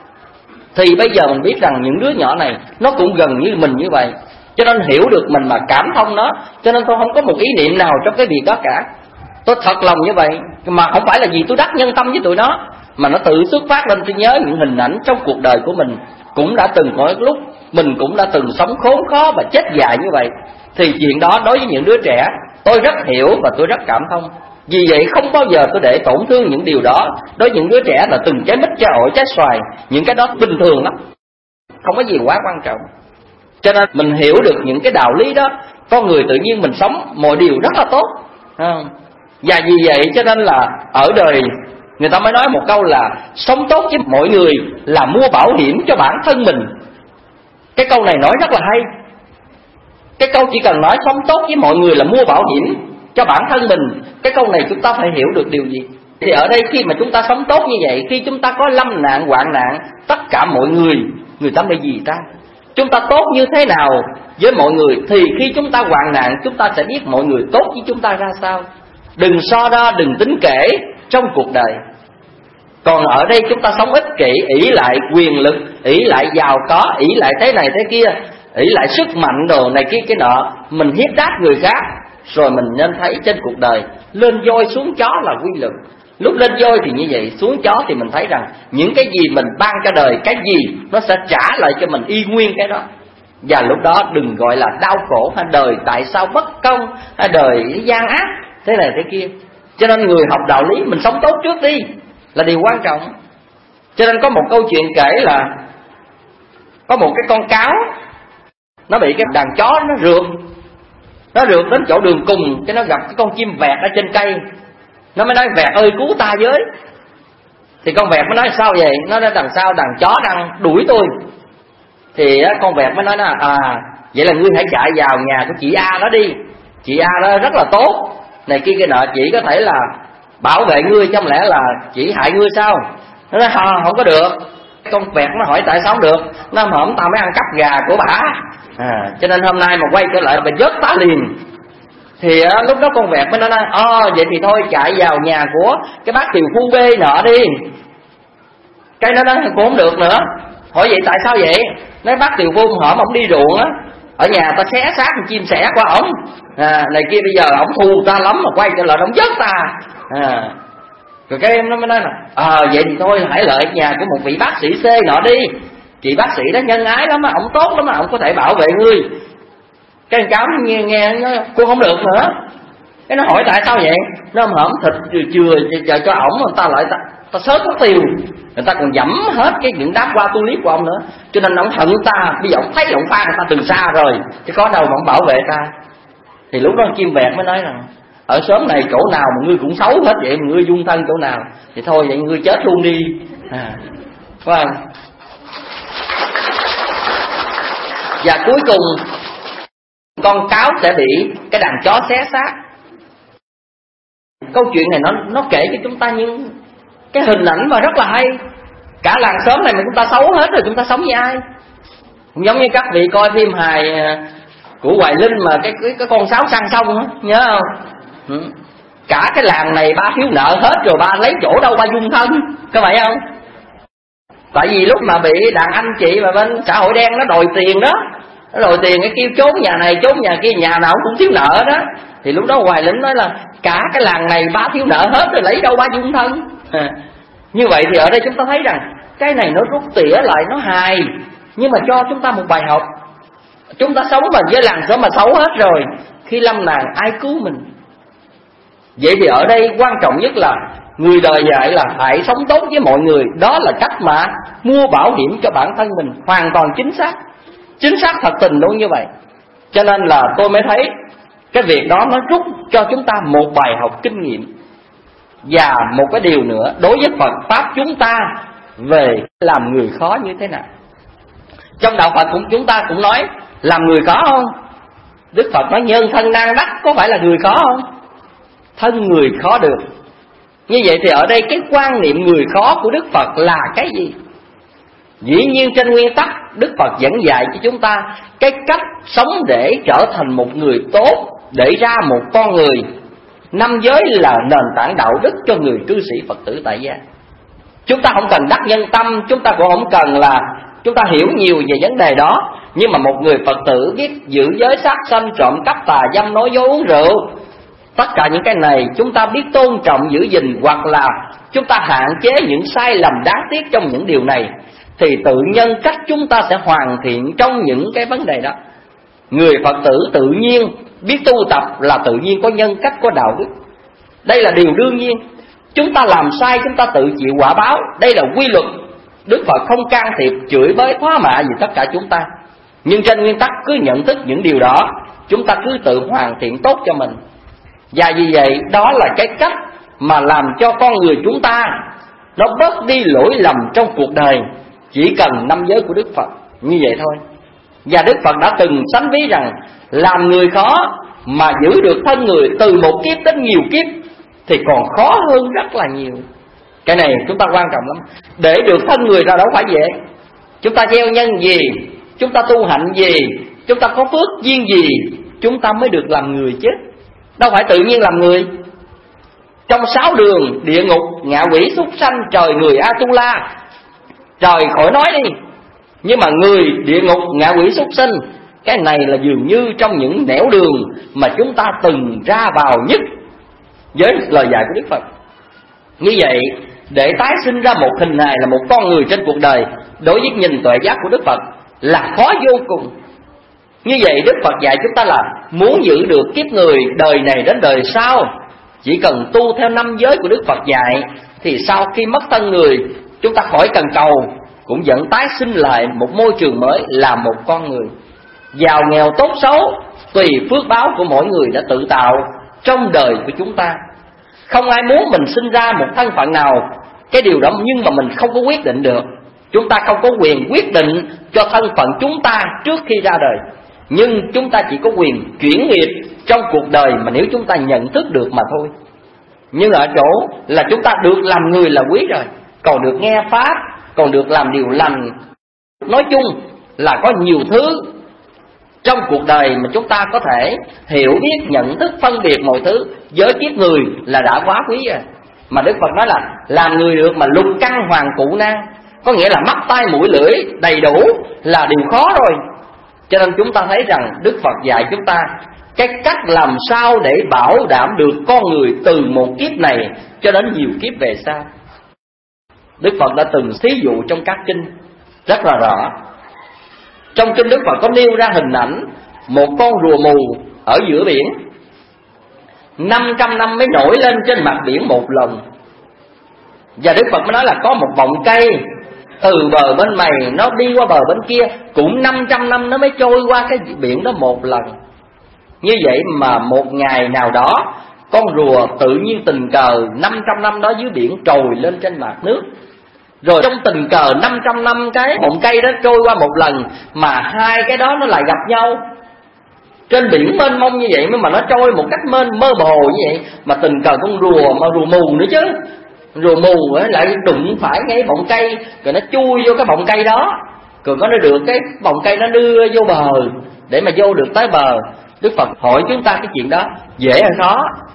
thì bây giờ mình biết rằng những đứa nhỏ này nó cũng gần như mình như vậy, cho nên hiểu được mình mà cảm thông nó. Cho nên tôi không có một ý niệm nào trong cái việc đó cả. Tôi thật lòng như vậy, mà không phải là vì tôi đắc nhân tâm với tụi nó, mà nó tự xuất phát lên. Tôi nhớ những hình ảnh trong cuộc đời của mình, cũng đã từng có lúc mình cũng đã từng sống khốn khó và chết dài như vậy. thì chuyện đó đối với những đứa trẻ tôi rất hiểu và tôi rất cảm thông. Vì vậy không bao giờ tôi để tổn thương những điều đó. Đối với những đứa trẻ là từng trái mít, trái ổi, trái xoài, những cái đó bình thường lắm, không có gì quá quan trọng. Cho nên mình hiểu được những cái đạo lý đó, con người tự nhiên mình sống mọi điều rất là tốt. Và vì vậy cho nên là ở đời người ta mới nói một câu là sống tốt với mọi người là mua bảo hiểm cho bản thân mình. Cái câu này nói rất là hay. Cái câu chỉ cần nói sống tốt với mọi người là mua bảo hiểm cho bản thân mình, cái câu này chúng ta phải hiểu được điều gì? Thì ở đây khi mà chúng ta sống tốt như vậy, khi chúng ta có lâm nạn, hoạn nạn, tất cả mọi người, người ta mới gì ta? Chúng ta tốt như thế nào với mọi người, thì khi chúng ta hoạn nạn, chúng ta sẽ biết mọi người tốt với chúng ta ra sao. Đừng so đo, đừng tính kể trong cuộc đời. Còn ở đây chúng ta sống ích kỷ, ỷ lại quyền lực, ỷ lại giàu có, ỷ lại thế này thế kia, ỷ lại sức mạnh đồ này kia cái nọ, mình hiếp đáp người khác. Rồi mình nên thấy trên cuộc đời lên voi xuống chó là quy luật. Lúc lên voi thì như vậy, xuống chó thì mình thấy rằng những cái gì mình ban cho đời, cái gì nó sẽ trả lại cho mình y nguyên cái đó. Và lúc đó đừng gọi là đau khổ hay đời tại sao bất công hay đời gian ác thế này thế kia. Cho nên người học đạo lý mình sống tốt trước đi là điều quan trọng. Cho nên có một câu chuyện kể là có một cái con cáo nó bị cái đàn chó nó rượt, nó rượt đến chỗ đường cùng, cho nó gặp cái con chim vẹt ở trên cây. Nó mới nói vẹt ơi cứu ta với. Thì con vẹt mới nói sao vậy? Nó nói đằng sau đàn chó đang đuổi tôi. Thì con vẹt mới nói là à vậy là ngươi hãy chạy vào nhà của chị A đó đi. Chị A đó rất là tốt này kia kia nọ, chị có thể là bảo vệ ngươi, chứ không lẽ là chị hại ngươi sao? Nó nói không, không có được. Con vẹt nó hỏi tại sao không được? Nó hổm tao mới ăn cắp gà của bả à, cho nên hôm nay mà quay trở lại bà vớt ta liền. Thì á, lúc đó con vẹt mới nói ồ vậy thì thôi chạy vào nhà của cái bác tiều phu bê nọ đi. Cái nó nói cũng không được nữa. Hỏi vậy tại sao vậy? Nói bác tiều phu hổm ổng đi ruộng á, ở nhà ta xé xác con chim sẻ qua ổng à, này kia bây giờ ổng thù ta lắm mà quay trở lại ổng vớt ta à. Rồi cái em nó mới nói là ờ à, vậy thì thôi hãy lợi nhà của một vị bác sĩ C nọ đi. Chị bác sĩ đó nhân ái lắm, ổng tốt lắm, ổng có thể bảo vệ ngươi. Cái con cáo nó nghe nghe nó cô không được nữa. Cái nó hỏi tại sao vậy? Nó hổm thịt chừa chờ cho ổng, người ta lại ta, ta sớt mất tiêu, người ta còn dẫm hết cái những đám qua tu lý của ông nữa. Cho nên ông hận ta, bây giờ ông thấy ông pha người ta từ xa rồi, chứ có đâu mà ông bảo vệ ta. Thì lúc đó chim vẹt mới nói rằng ở xóm này chỗ nào mà ngươi cũng xấu hết vậy, mà ngươi dung thân chỗ nào thì thôi vậy ngươi chết luôn đi à, phải không? Và cuối cùng con cáo sẽ bị cái đàn chó xé xác. Câu chuyện này nó nó kể cho chúng ta những cái hình ảnh mà rất là hay. Cả làng xóm này mà chúng ta xấu hết rồi chúng ta sống với ai? Cũng giống như các vị coi phim hài của Hoài Linh mà cái cái, cái con sáo sang sông á, nhớ không? Ừ. Cả cái làng này ba thiếu nợ hết rồi, ba lấy chỗ đâu ba dung thân, có phải không? Tại vì lúc mà bị đàn anh chị mà bên xã hội đen nó đòi tiền đó, nó đòi tiền cái kêu trốn nhà này trốn nhà kia, nhà nào cũng thiếu nợ đó. Thì lúc đó Hoài Linh nói là cả cái làng này ba thiếu nợ hết rồi, lấy đâu ba dung thân à. Như vậy thì ở đây chúng ta thấy rằng cái này nó rút tỉa lại, nó hài, nhưng mà cho chúng ta một bài học. Chúng ta sống mà với làng xóm mà xấu hết rồi, khi lâm nạn ai cứu mình? Vậy thì ở đây quan trọng nhất là người đời dạy là hãy sống tốt với mọi người. Đó là cách mà mua bảo hiểm cho bản thân mình, hoàn toàn chính xác, chính xác thật tình luôn như vậy. Cho nên là tôi mới thấy cái việc đó nó rút cho chúng ta một bài học kinh nghiệm. Và một cái điều nữa, đối với Phật Pháp chúng ta về làm người khó như thế nào. Trong đạo Phật cũng chúng ta cũng nói làm người khó không? Đức Phật nói nhân thân nan đắc, có phải là người khó không? Thân người khó được. Như vậy thì ở đây cái quan niệm người khó của Đức Phật là cái gì? Dĩ nhiên trên nguyên tắc Đức Phật dẫn dạy cho chúng ta cái cách sống để trở thành một người tốt, để ra một con người. Năm giới là nền tảng đạo đức cho người cư sĩ Phật tử tại gia. Chúng ta không cần đắc nhân tâm, chúng ta cũng không cần là chúng ta hiểu nhiều về vấn đề đó. Nhưng mà một người Phật tử biết giữ giới sát sanh, trộm cắp, tà dâm, nói dối, uống rượu, tất cả những cái này chúng ta biết tôn trọng giữ gìn, hoặc là chúng ta hạn chế những sai lầm đáng tiếc trong những điều này, thì tự nhân cách chúng ta sẽ hoàn thiện trong những cái vấn đề đó. Người Phật tử tự nhiên biết tu tập là tự nhiên có nhân cách, có đạo đức. Đây là điều đương nhiên. Chúng ta làm sai chúng ta tự chịu quả báo, đây là quy luật. Đức Phật không can thiệp, chửi bới, thoá mạ gì tất cả chúng ta. Nhưng trên nguyên tắc cứ nhận thức những điều đó, chúng ta cứ tự hoàn thiện tốt cho mình. Và vì vậy đó là cái cách mà làm cho con người chúng ta nó bớt đi lỗi lầm trong cuộc đời. Chỉ cần năm giới của Đức Phật như vậy thôi. Và Đức Phật đã từng sánh ví rằng làm người khó mà giữ được thân người từ một kiếp đến nhiều kiếp thì còn khó hơn rất là nhiều. Cái này chúng ta quan trọng lắm. Để được thân người ra đâu phải dễ. Chúng ta gieo nhân gì, chúng ta tu hạnh gì, chúng ta có phước duyên gì, chúng ta mới được làm người chứ. Đâu phải tự nhiên làm người. Trong sáu đường địa ngục, ngạ quỷ, súc sanh, trời người, Atula, trời khỏi nói đi. Nhưng mà người, địa ngục, ngạ quỷ, súc sinh, cái này là dường như trong những nẻo đường mà chúng ta từng ra vào nhất với lời dạy của Đức Phật. Như vậy, để tái sinh ra một hình hài là một con người trên cuộc đời, đối với nhìn tuệ giác của Đức Phật là khó vô cùng. Như vậy Đức Phật dạy chúng ta là muốn giữ được kiếp người đời này đến đời sau, chỉ cần tu theo năm giới của Đức Phật dạy, thì sau khi mất thân người, chúng ta khỏi cần cầu cũng vẫn tái sinh lại một môi trường mới là một con người. Giàu nghèo tốt xấu tùy phước báo của mỗi người đã tự tạo trong đời của chúng ta. Không ai muốn mình sinh ra một thân phận nào, cái điều đó nhưng mà mình không có quyết định được. Chúng ta không có quyền quyết định cho thân phận chúng ta trước khi ra đời. Nhưng chúng ta chỉ có quyền chuyển nghiệp trong cuộc đời mà nếu chúng ta nhận thức được mà thôi. Nhưng ở chỗ là chúng ta được làm người là quý rồi, còn được nghe Pháp, còn được làm điều lành. Nói chung là có nhiều thứ trong cuộc đời mà chúng ta có thể hiểu biết, nhận thức, phân biệt mọi thứ. Với kiếp người là đã quá quý rồi. Mà Đức Phật nói là làm người được mà lục căn hoàng cụ nan, có nghĩa là mắt tai mũi lưỡi đầy đủ là điều khó rồi. Cho nên chúng ta thấy rằng Đức Phật dạy chúng ta cái cách làm sao để bảo đảm được con người từ một kiếp này cho đến nhiều kiếp về sau. Đức Phật đã từng thí dụ trong các kinh rất là rõ. Trong kinh Đức Phật có nêu ra hình ảnh một con rùa mù ở giữa biển, năm trăm năm mới nổi lên trên mặt biển một lần. Và Đức Phật mới nói là có một bọng cây từ bờ bên này nó đi qua bờ bên kia, cũng năm trăm năm nó mới trôi qua cái biển đó một lần. Như vậy mà một ngày nào đó con rùa tự nhiên tình cờ năm trăm năm đó dưới biển trồi lên trên mặt nước. Rồi trong tình cờ năm trăm năm cái bọng cây đó trôi qua một lần, mà hai cái đó nó lại gặp nhau trên biển mênh mông như vậy, mà nó trôi một cách mênh mơ hồ như vậy. Mà tình cờ con rùa, mà rùa mù nữa chứ, rùa mù ấy lại đụng phải cái bọng cây, rồi nó chui vô cái bọng cây đó, rồi nó được cái bọng cây nó đưa vô bờ để mà vô được tới bờ. Đức Phật hỏi chúng ta cái chuyện đó dễ hay khó?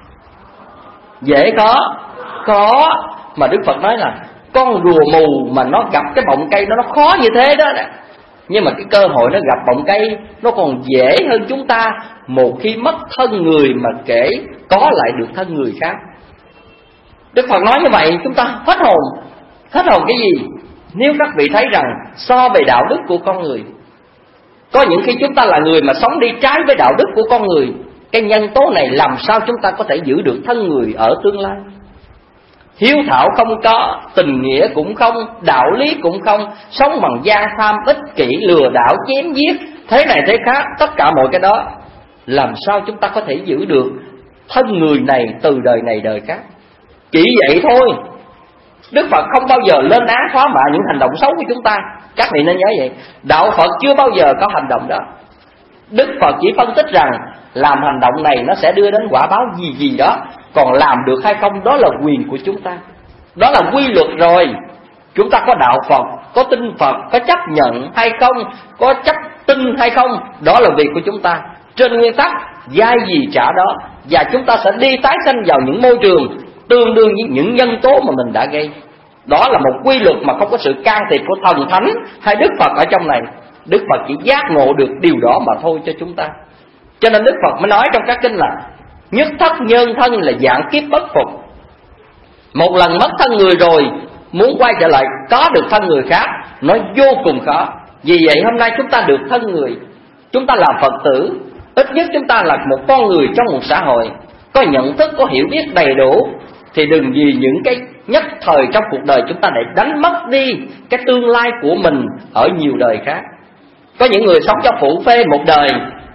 Dễ khó? Khó. Mà Đức Phật nói là con rùa mù mà nó gặp cái bọng cây nó nó khó như thế đó nè, nhưng mà cái cơ hội nó gặp bọng cây nó còn dễ hơn chúng ta một khi mất thân người mà kể có lại được thân người khác. Đức Phật nói như vậy chúng ta hết hồn. Hết hồn cái gì? Nếu các vị thấy rằng so về đạo đức của con người, có những khi chúng ta là người mà sống đi trái với đạo đức của con người, cái nhân tố này làm sao chúng ta có thể giữ được thân người ở tương lai? Hiếu thảo không có, tình nghĩa cũng không, đạo lý cũng không, sống bằng gian tham, ích kỷ, lừa đảo, chém giết, thế này thế khác, tất cả mọi cái đó làm sao chúng ta có thể giữ được thân người này từ đời này đời khác? Chỉ vậy thôi. Đức Phật không bao giờ lên án thoá mạ những hành động xấu của chúng ta. Các vị nên nhớ vậy. Đạo Phật chưa bao giờ có hành động đó. Đức Phật chỉ phân tích rằng làm hành động này nó sẽ đưa đến quả báo gì gì đó, còn làm được hay không đó là quyền của chúng ta. Đó là quy luật rồi. Chúng ta có đạo Phật, có tin Phật, có chấp nhận hay không, có chấp tin hay không, đó là việc của chúng ta. Trên nguyên tắc giai gì trả đó. Và chúng ta sẽ đi tái sanh vào những môi trường tương đương với những nhân tố mà mình đã gây. Đó là một quy luật mà không có sự can thiệp của thần thánh hay Đức Phật ở trong này. Đức Phật chỉ giác ngộ được điều đó mà thôi cho chúng ta. Cho nên Đức Phật mới nói trong các kinh là nhất thất nhân thân là dạng kiếp bất phục. Một lần mất thân người rồi, muốn quay trở lại có được thân người khác nó vô cùng khó. Vì vậy hôm nay chúng ta được thân người, chúng ta là Phật tử, ít nhất chúng ta là một con người trong một xã hội, có nhận thức, có hiểu biết đầy đủ, thì đừng vì những cái nhất thời trong cuộc đời chúng ta để đánh mất đi cái tương lai của mình ở nhiều đời khác. Có những người sống cho phụ phê một đời,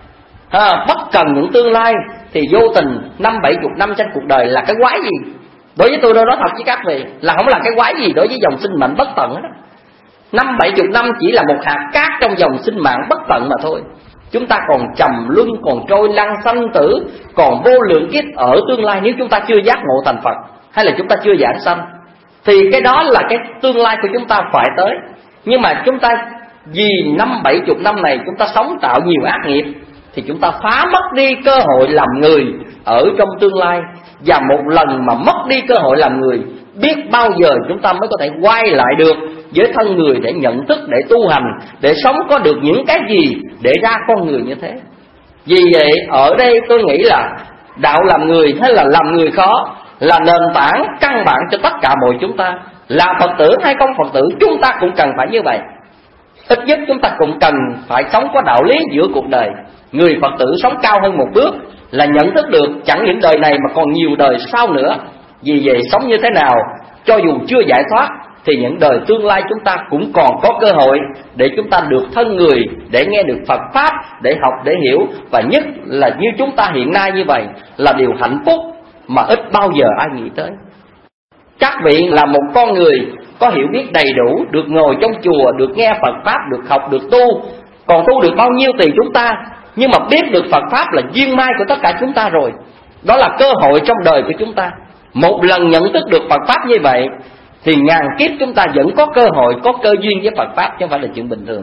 à, bất cần những tương lai, thì vô tình năm bảy chục năm trên cuộc đời là cái quái gì? Đối với tôi, tôi nói thật với các vị là không là cái quái gì đối với dòng sinh mệnh bất tận đó. Năm bảy chục năm chỉ là một hạt cát trong dòng sinh mạng bất tận mà thôi. Chúng ta còn trầm luân, còn trôi lăn sanh tử, còn vô lượng kiếp ở tương lai nếu chúng ta chưa giác ngộ thành Phật, hay là chúng ta chưa giảng sanh, thì cái đó là cái tương lai của chúng ta phải tới. Nhưng mà chúng ta vì năm bảy chục năm này chúng ta sống tạo nhiều ác nghiệp, thì chúng ta phá mất đi cơ hội làm người ở trong tương lai. Và một lần mà mất đi cơ hội làm người, biết bao giờ chúng ta mới có thể quay lại được với thân người để nhận thức, để tu hành, để sống có được những cái gì để ra con người như thế. Vì vậy ở đây tôi nghĩ là đạo làm người hay là làm người khó là nền tảng căn bản cho tất cả mọi chúng ta. Là Phật tử hay không Phật tử, chúng ta cũng cần phải như vậy. Ít nhất chúng ta cũng cần phải sống có đạo lý giữa cuộc đời. Người Phật tử sống cao hơn một bước là nhận thức được chẳng những đời này mà còn nhiều đời sau nữa. Vì vậy sống như thế nào, cho dù chưa giải thoát, thì những đời tương lai chúng ta cũng còn có cơ hội để chúng ta được thân người, để nghe được Phật Pháp, để học, để hiểu. Và nhất là như chúng ta hiện nay như vậy là điều hạnh phúc mà ít bao giờ ai nghĩ tới. Các vị là một con người có hiểu biết đầy đủ, được ngồi trong chùa, được nghe Phật Pháp, được học, được tu. Còn tu được bao nhiêu tùy chúng ta, nhưng mà biết được Phật Pháp là duyên mai của tất cả chúng ta rồi. Đó là cơ hội trong đời của chúng ta. Một lần nhận thức được Phật Pháp như vậy thì ngàn kiếp chúng ta vẫn có cơ hội, có cơ duyên với Phật Pháp, chứ không phải là chuyện bình thường.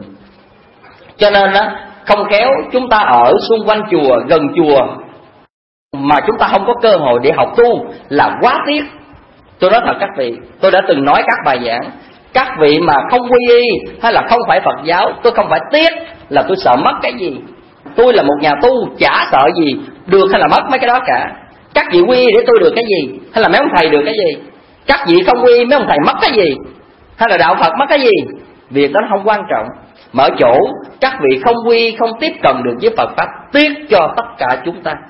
Cho nên á, không khéo chúng ta ở xung quanh chùa, gần chùa, mà chúng ta không có cơ hội để học tu là quá tiếc. Tôi nói thật các vị, tôi đã từng nói các bài giảng, các vị mà không quy y hay là không phải Phật giáo, tôi không phải tiếc là tôi sợ mất cái gì. Tôi là một nhà tu, chả sợ gì được hay là mất mấy cái đó cả. Các vị quy y để tôi được cái gì, hay là mấy ông thầy được cái gì? Các vị không quy y mấy ông thầy mất cái gì, hay là đạo Phật mất cái gì? Việc đó không quan trọng. Mở chỗ các vị không quy y, không tiếp cận được với Phật Pháp, tiếc cho tất cả chúng ta.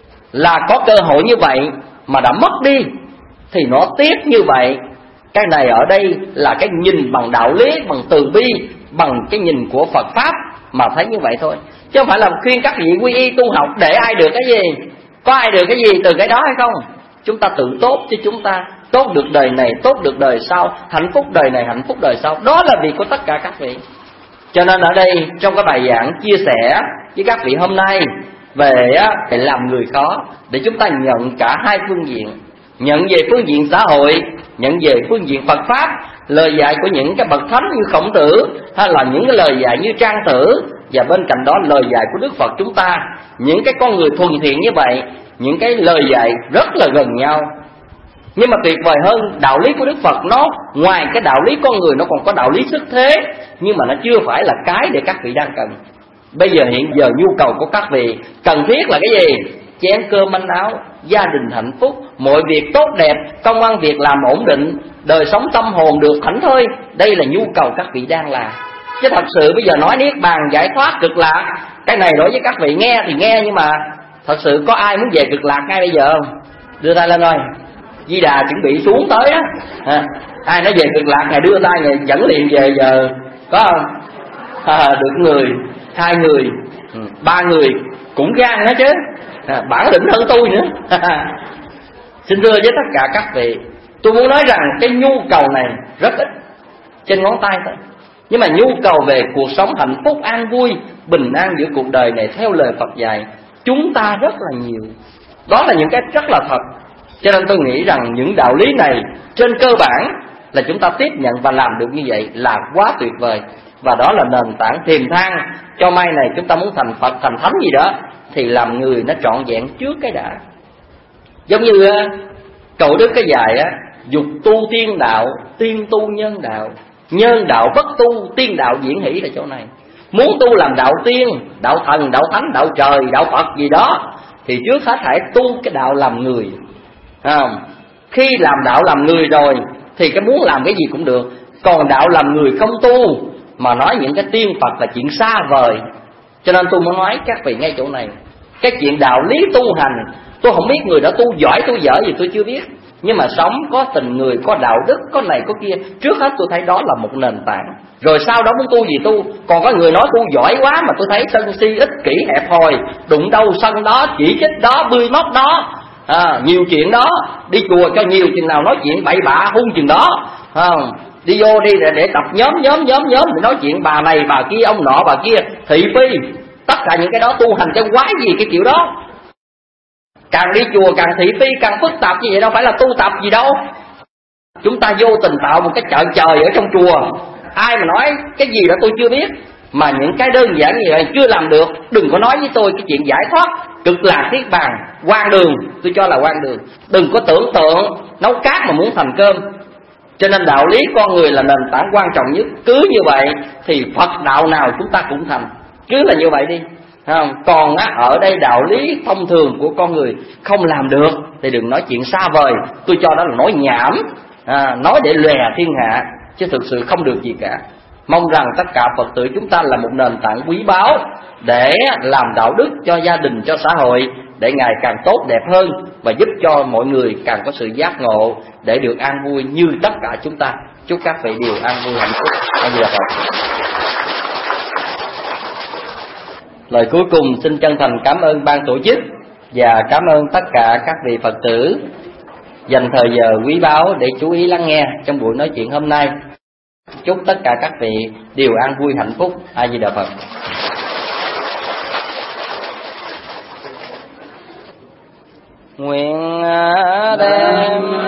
Là có cơ hội như vậy mà đã mất đi thì nó tiếc như vậy. Cái này ở đây là cái nhìn bằng đạo lý, bằng từ bi, bằng cái nhìn của Phật Pháp mà thấy như vậy thôi. Chứ không phải là khuyên các vị quy y tu học để ai được cái gì, có ai được cái gì từ cái đó hay không. Chúng ta tự tốt cho chúng ta, tốt được đời này, tốt được đời sau, hạnh phúc đời này, hạnh phúc đời sau. Đó là việc của tất cả các vị. Cho nên ở đây trong cái bài giảng chia sẻ với các vị hôm nay về để làm người khó, để chúng ta nhận cả hai phương diện. Nhận về phương diện xã hội, nhận về phương diện Phật Pháp, lời dạy của những cái bậc thánh như Khổng Tử, hay là những cái lời dạy như Trang Tử, và bên cạnh đó lời dạy của Đức Phật chúng ta. Những cái con người thuần thiện như vậy, những cái lời dạy rất là gần nhau. Nhưng mà tuyệt vời hơn, đạo lý của Đức Phật nó ngoài cái đạo lý con người, nó còn có đạo lý xuất thế, nhưng mà nó chưa phải là cái để các vị đang cần. Bây giờ hiện giờ nhu cầu của các vị cần thiết là cái gì? Chén cơm manh áo, gia đình hạnh phúc, mọi việc tốt đẹp, công ăn việc làm ổn định, đời sống tâm hồn được thảnh thơi. Đây là nhu cầu các vị đang làm. Chứ thật sự bây giờ nói niết bàn, giải thoát, cực lạc, cái này đối với các vị nghe thì nghe, nhưng mà thật sự có ai muốn về cực lạc ngay bây giờ không? Đưa tay lên thôi. Di Đà chuẩn bị xuống tới á, à, ai nói về cực lạc ngày đưa tay ngày dẫn liền về giờ có không? À, được người, hai người, ba người cũng gan đó chứ, à, bản lĩnh hơn tôi nữa. Xin thưa với tất cả các vị, tôi muốn nói rằng cái nhu cầu này rất ít, trên ngón tay thôi. Nhưng mà nhu cầu về cuộc sống hạnh phúc, an vui, bình an giữa cuộc đời này theo lời Phật dạy, chúng ta rất là nhiều. Đó là những cái rất là thật. Cho nên tôi nghĩ rằng những đạo lý này trên cơ bản là chúng ta tiếp nhận và làm được như vậy là quá tuyệt vời. Và đó là nền tảng tiềm thang cho mai này chúng ta muốn thành Phật, thành Thánh gì đó, thì làm người nó trọn vẹn trước cái đã. Giống như cậu Đức cái dạy á, dục tu tiên đạo, tiên tu nhân đạo, nhân đạo bất tu, tiên đạo diễn hỷ là chỗ này. Muốn tu làm đạo tiên, đạo thần, đạo thánh, đạo trời, đạo Phật gì đó, thì trước hết hãy tu cái đạo làm người. Không? Khi làm đạo làm người rồi thì cái muốn làm cái gì cũng được. Còn đạo làm người không tu mà nói những cái tiên Phật là chuyện xa vời, Cho nên tôi muốn nói các vị ngay chỗ này, cái chuyện đạo lý tu hành, tôi không biết người đã tu giỏi tu dở gì tôi chưa biết, nhưng mà sống có tình người, có đạo đức, có này có kia, trước hết tôi thấy đó là một nền tảng. Rồi sau đó muốn tu gì tu. Còn có người nói tu giỏi quá mà tôi thấy sân si, ích kỷ, hẹp hòi, đụng đâu sân đó, chỉ trích đó, bươi móc đó, à, nhiều chuyện đó. Đi chùa cho nhiều chừng nào nói chuyện bậy bạ hung chừng đó, à, đi vô đi để, để tập nhóm nhóm nhóm nhóm để nói chuyện bà này bà kia, ông nọ bà kia, thị phi. Tất cả những cái đó tu hành cho quái gì cái kiểu đó. Càng đi chùa càng thị phi, càng phức tạp như vậy, đâu phải là tu tập gì đâu. Chúng ta vô tình tạo một cái chợ trời ở trong chùa. Ai mà nói cái gì đó tôi chưa biết, mà những cái đơn giản như vậy chưa làm được, đừng có nói với tôi cái chuyện giải thoát cực lạc niết bàn, quan đường. Tôi cho là quan đường. Đừng có tưởng tượng nấu cát mà muốn thành cơm. Cho nên đạo lý con người là nền tảng quan trọng nhất. Cứ như vậy thì Phật đạo nào chúng ta cũng thành. Cứ là như vậy đi, không? Còn á, ở đây đạo lý thông thường của con người không làm được thì đừng nói chuyện xa vời. Tôi cho đó là nói nhảm, à, nói để lòe thiên hạ, chứ thực sự không được gì cả. Mong rằng tất cả Phật tử chúng ta là một nền tảng quý báu để làm đạo đức cho gia đình, cho xã hội, để ngày càng tốt đẹp hơn, và giúp cho mọi người càng có sự giác ngộ để được an vui như tất cả chúng ta. Chúc các vị đều an vui hạnh phúc. Anh Di Đà Phật. Lời cuối cùng xin chân thành cảm ơn ban tổ chức và cảm ơn tất cả các vị Phật tử dành thời giờ quý báu để chú ý lắng nghe trong buổi nói chuyện hôm nay. Chúc tất cả các vị đều an vui hạnh phúc. A Di Đà Phật. Nguyện đem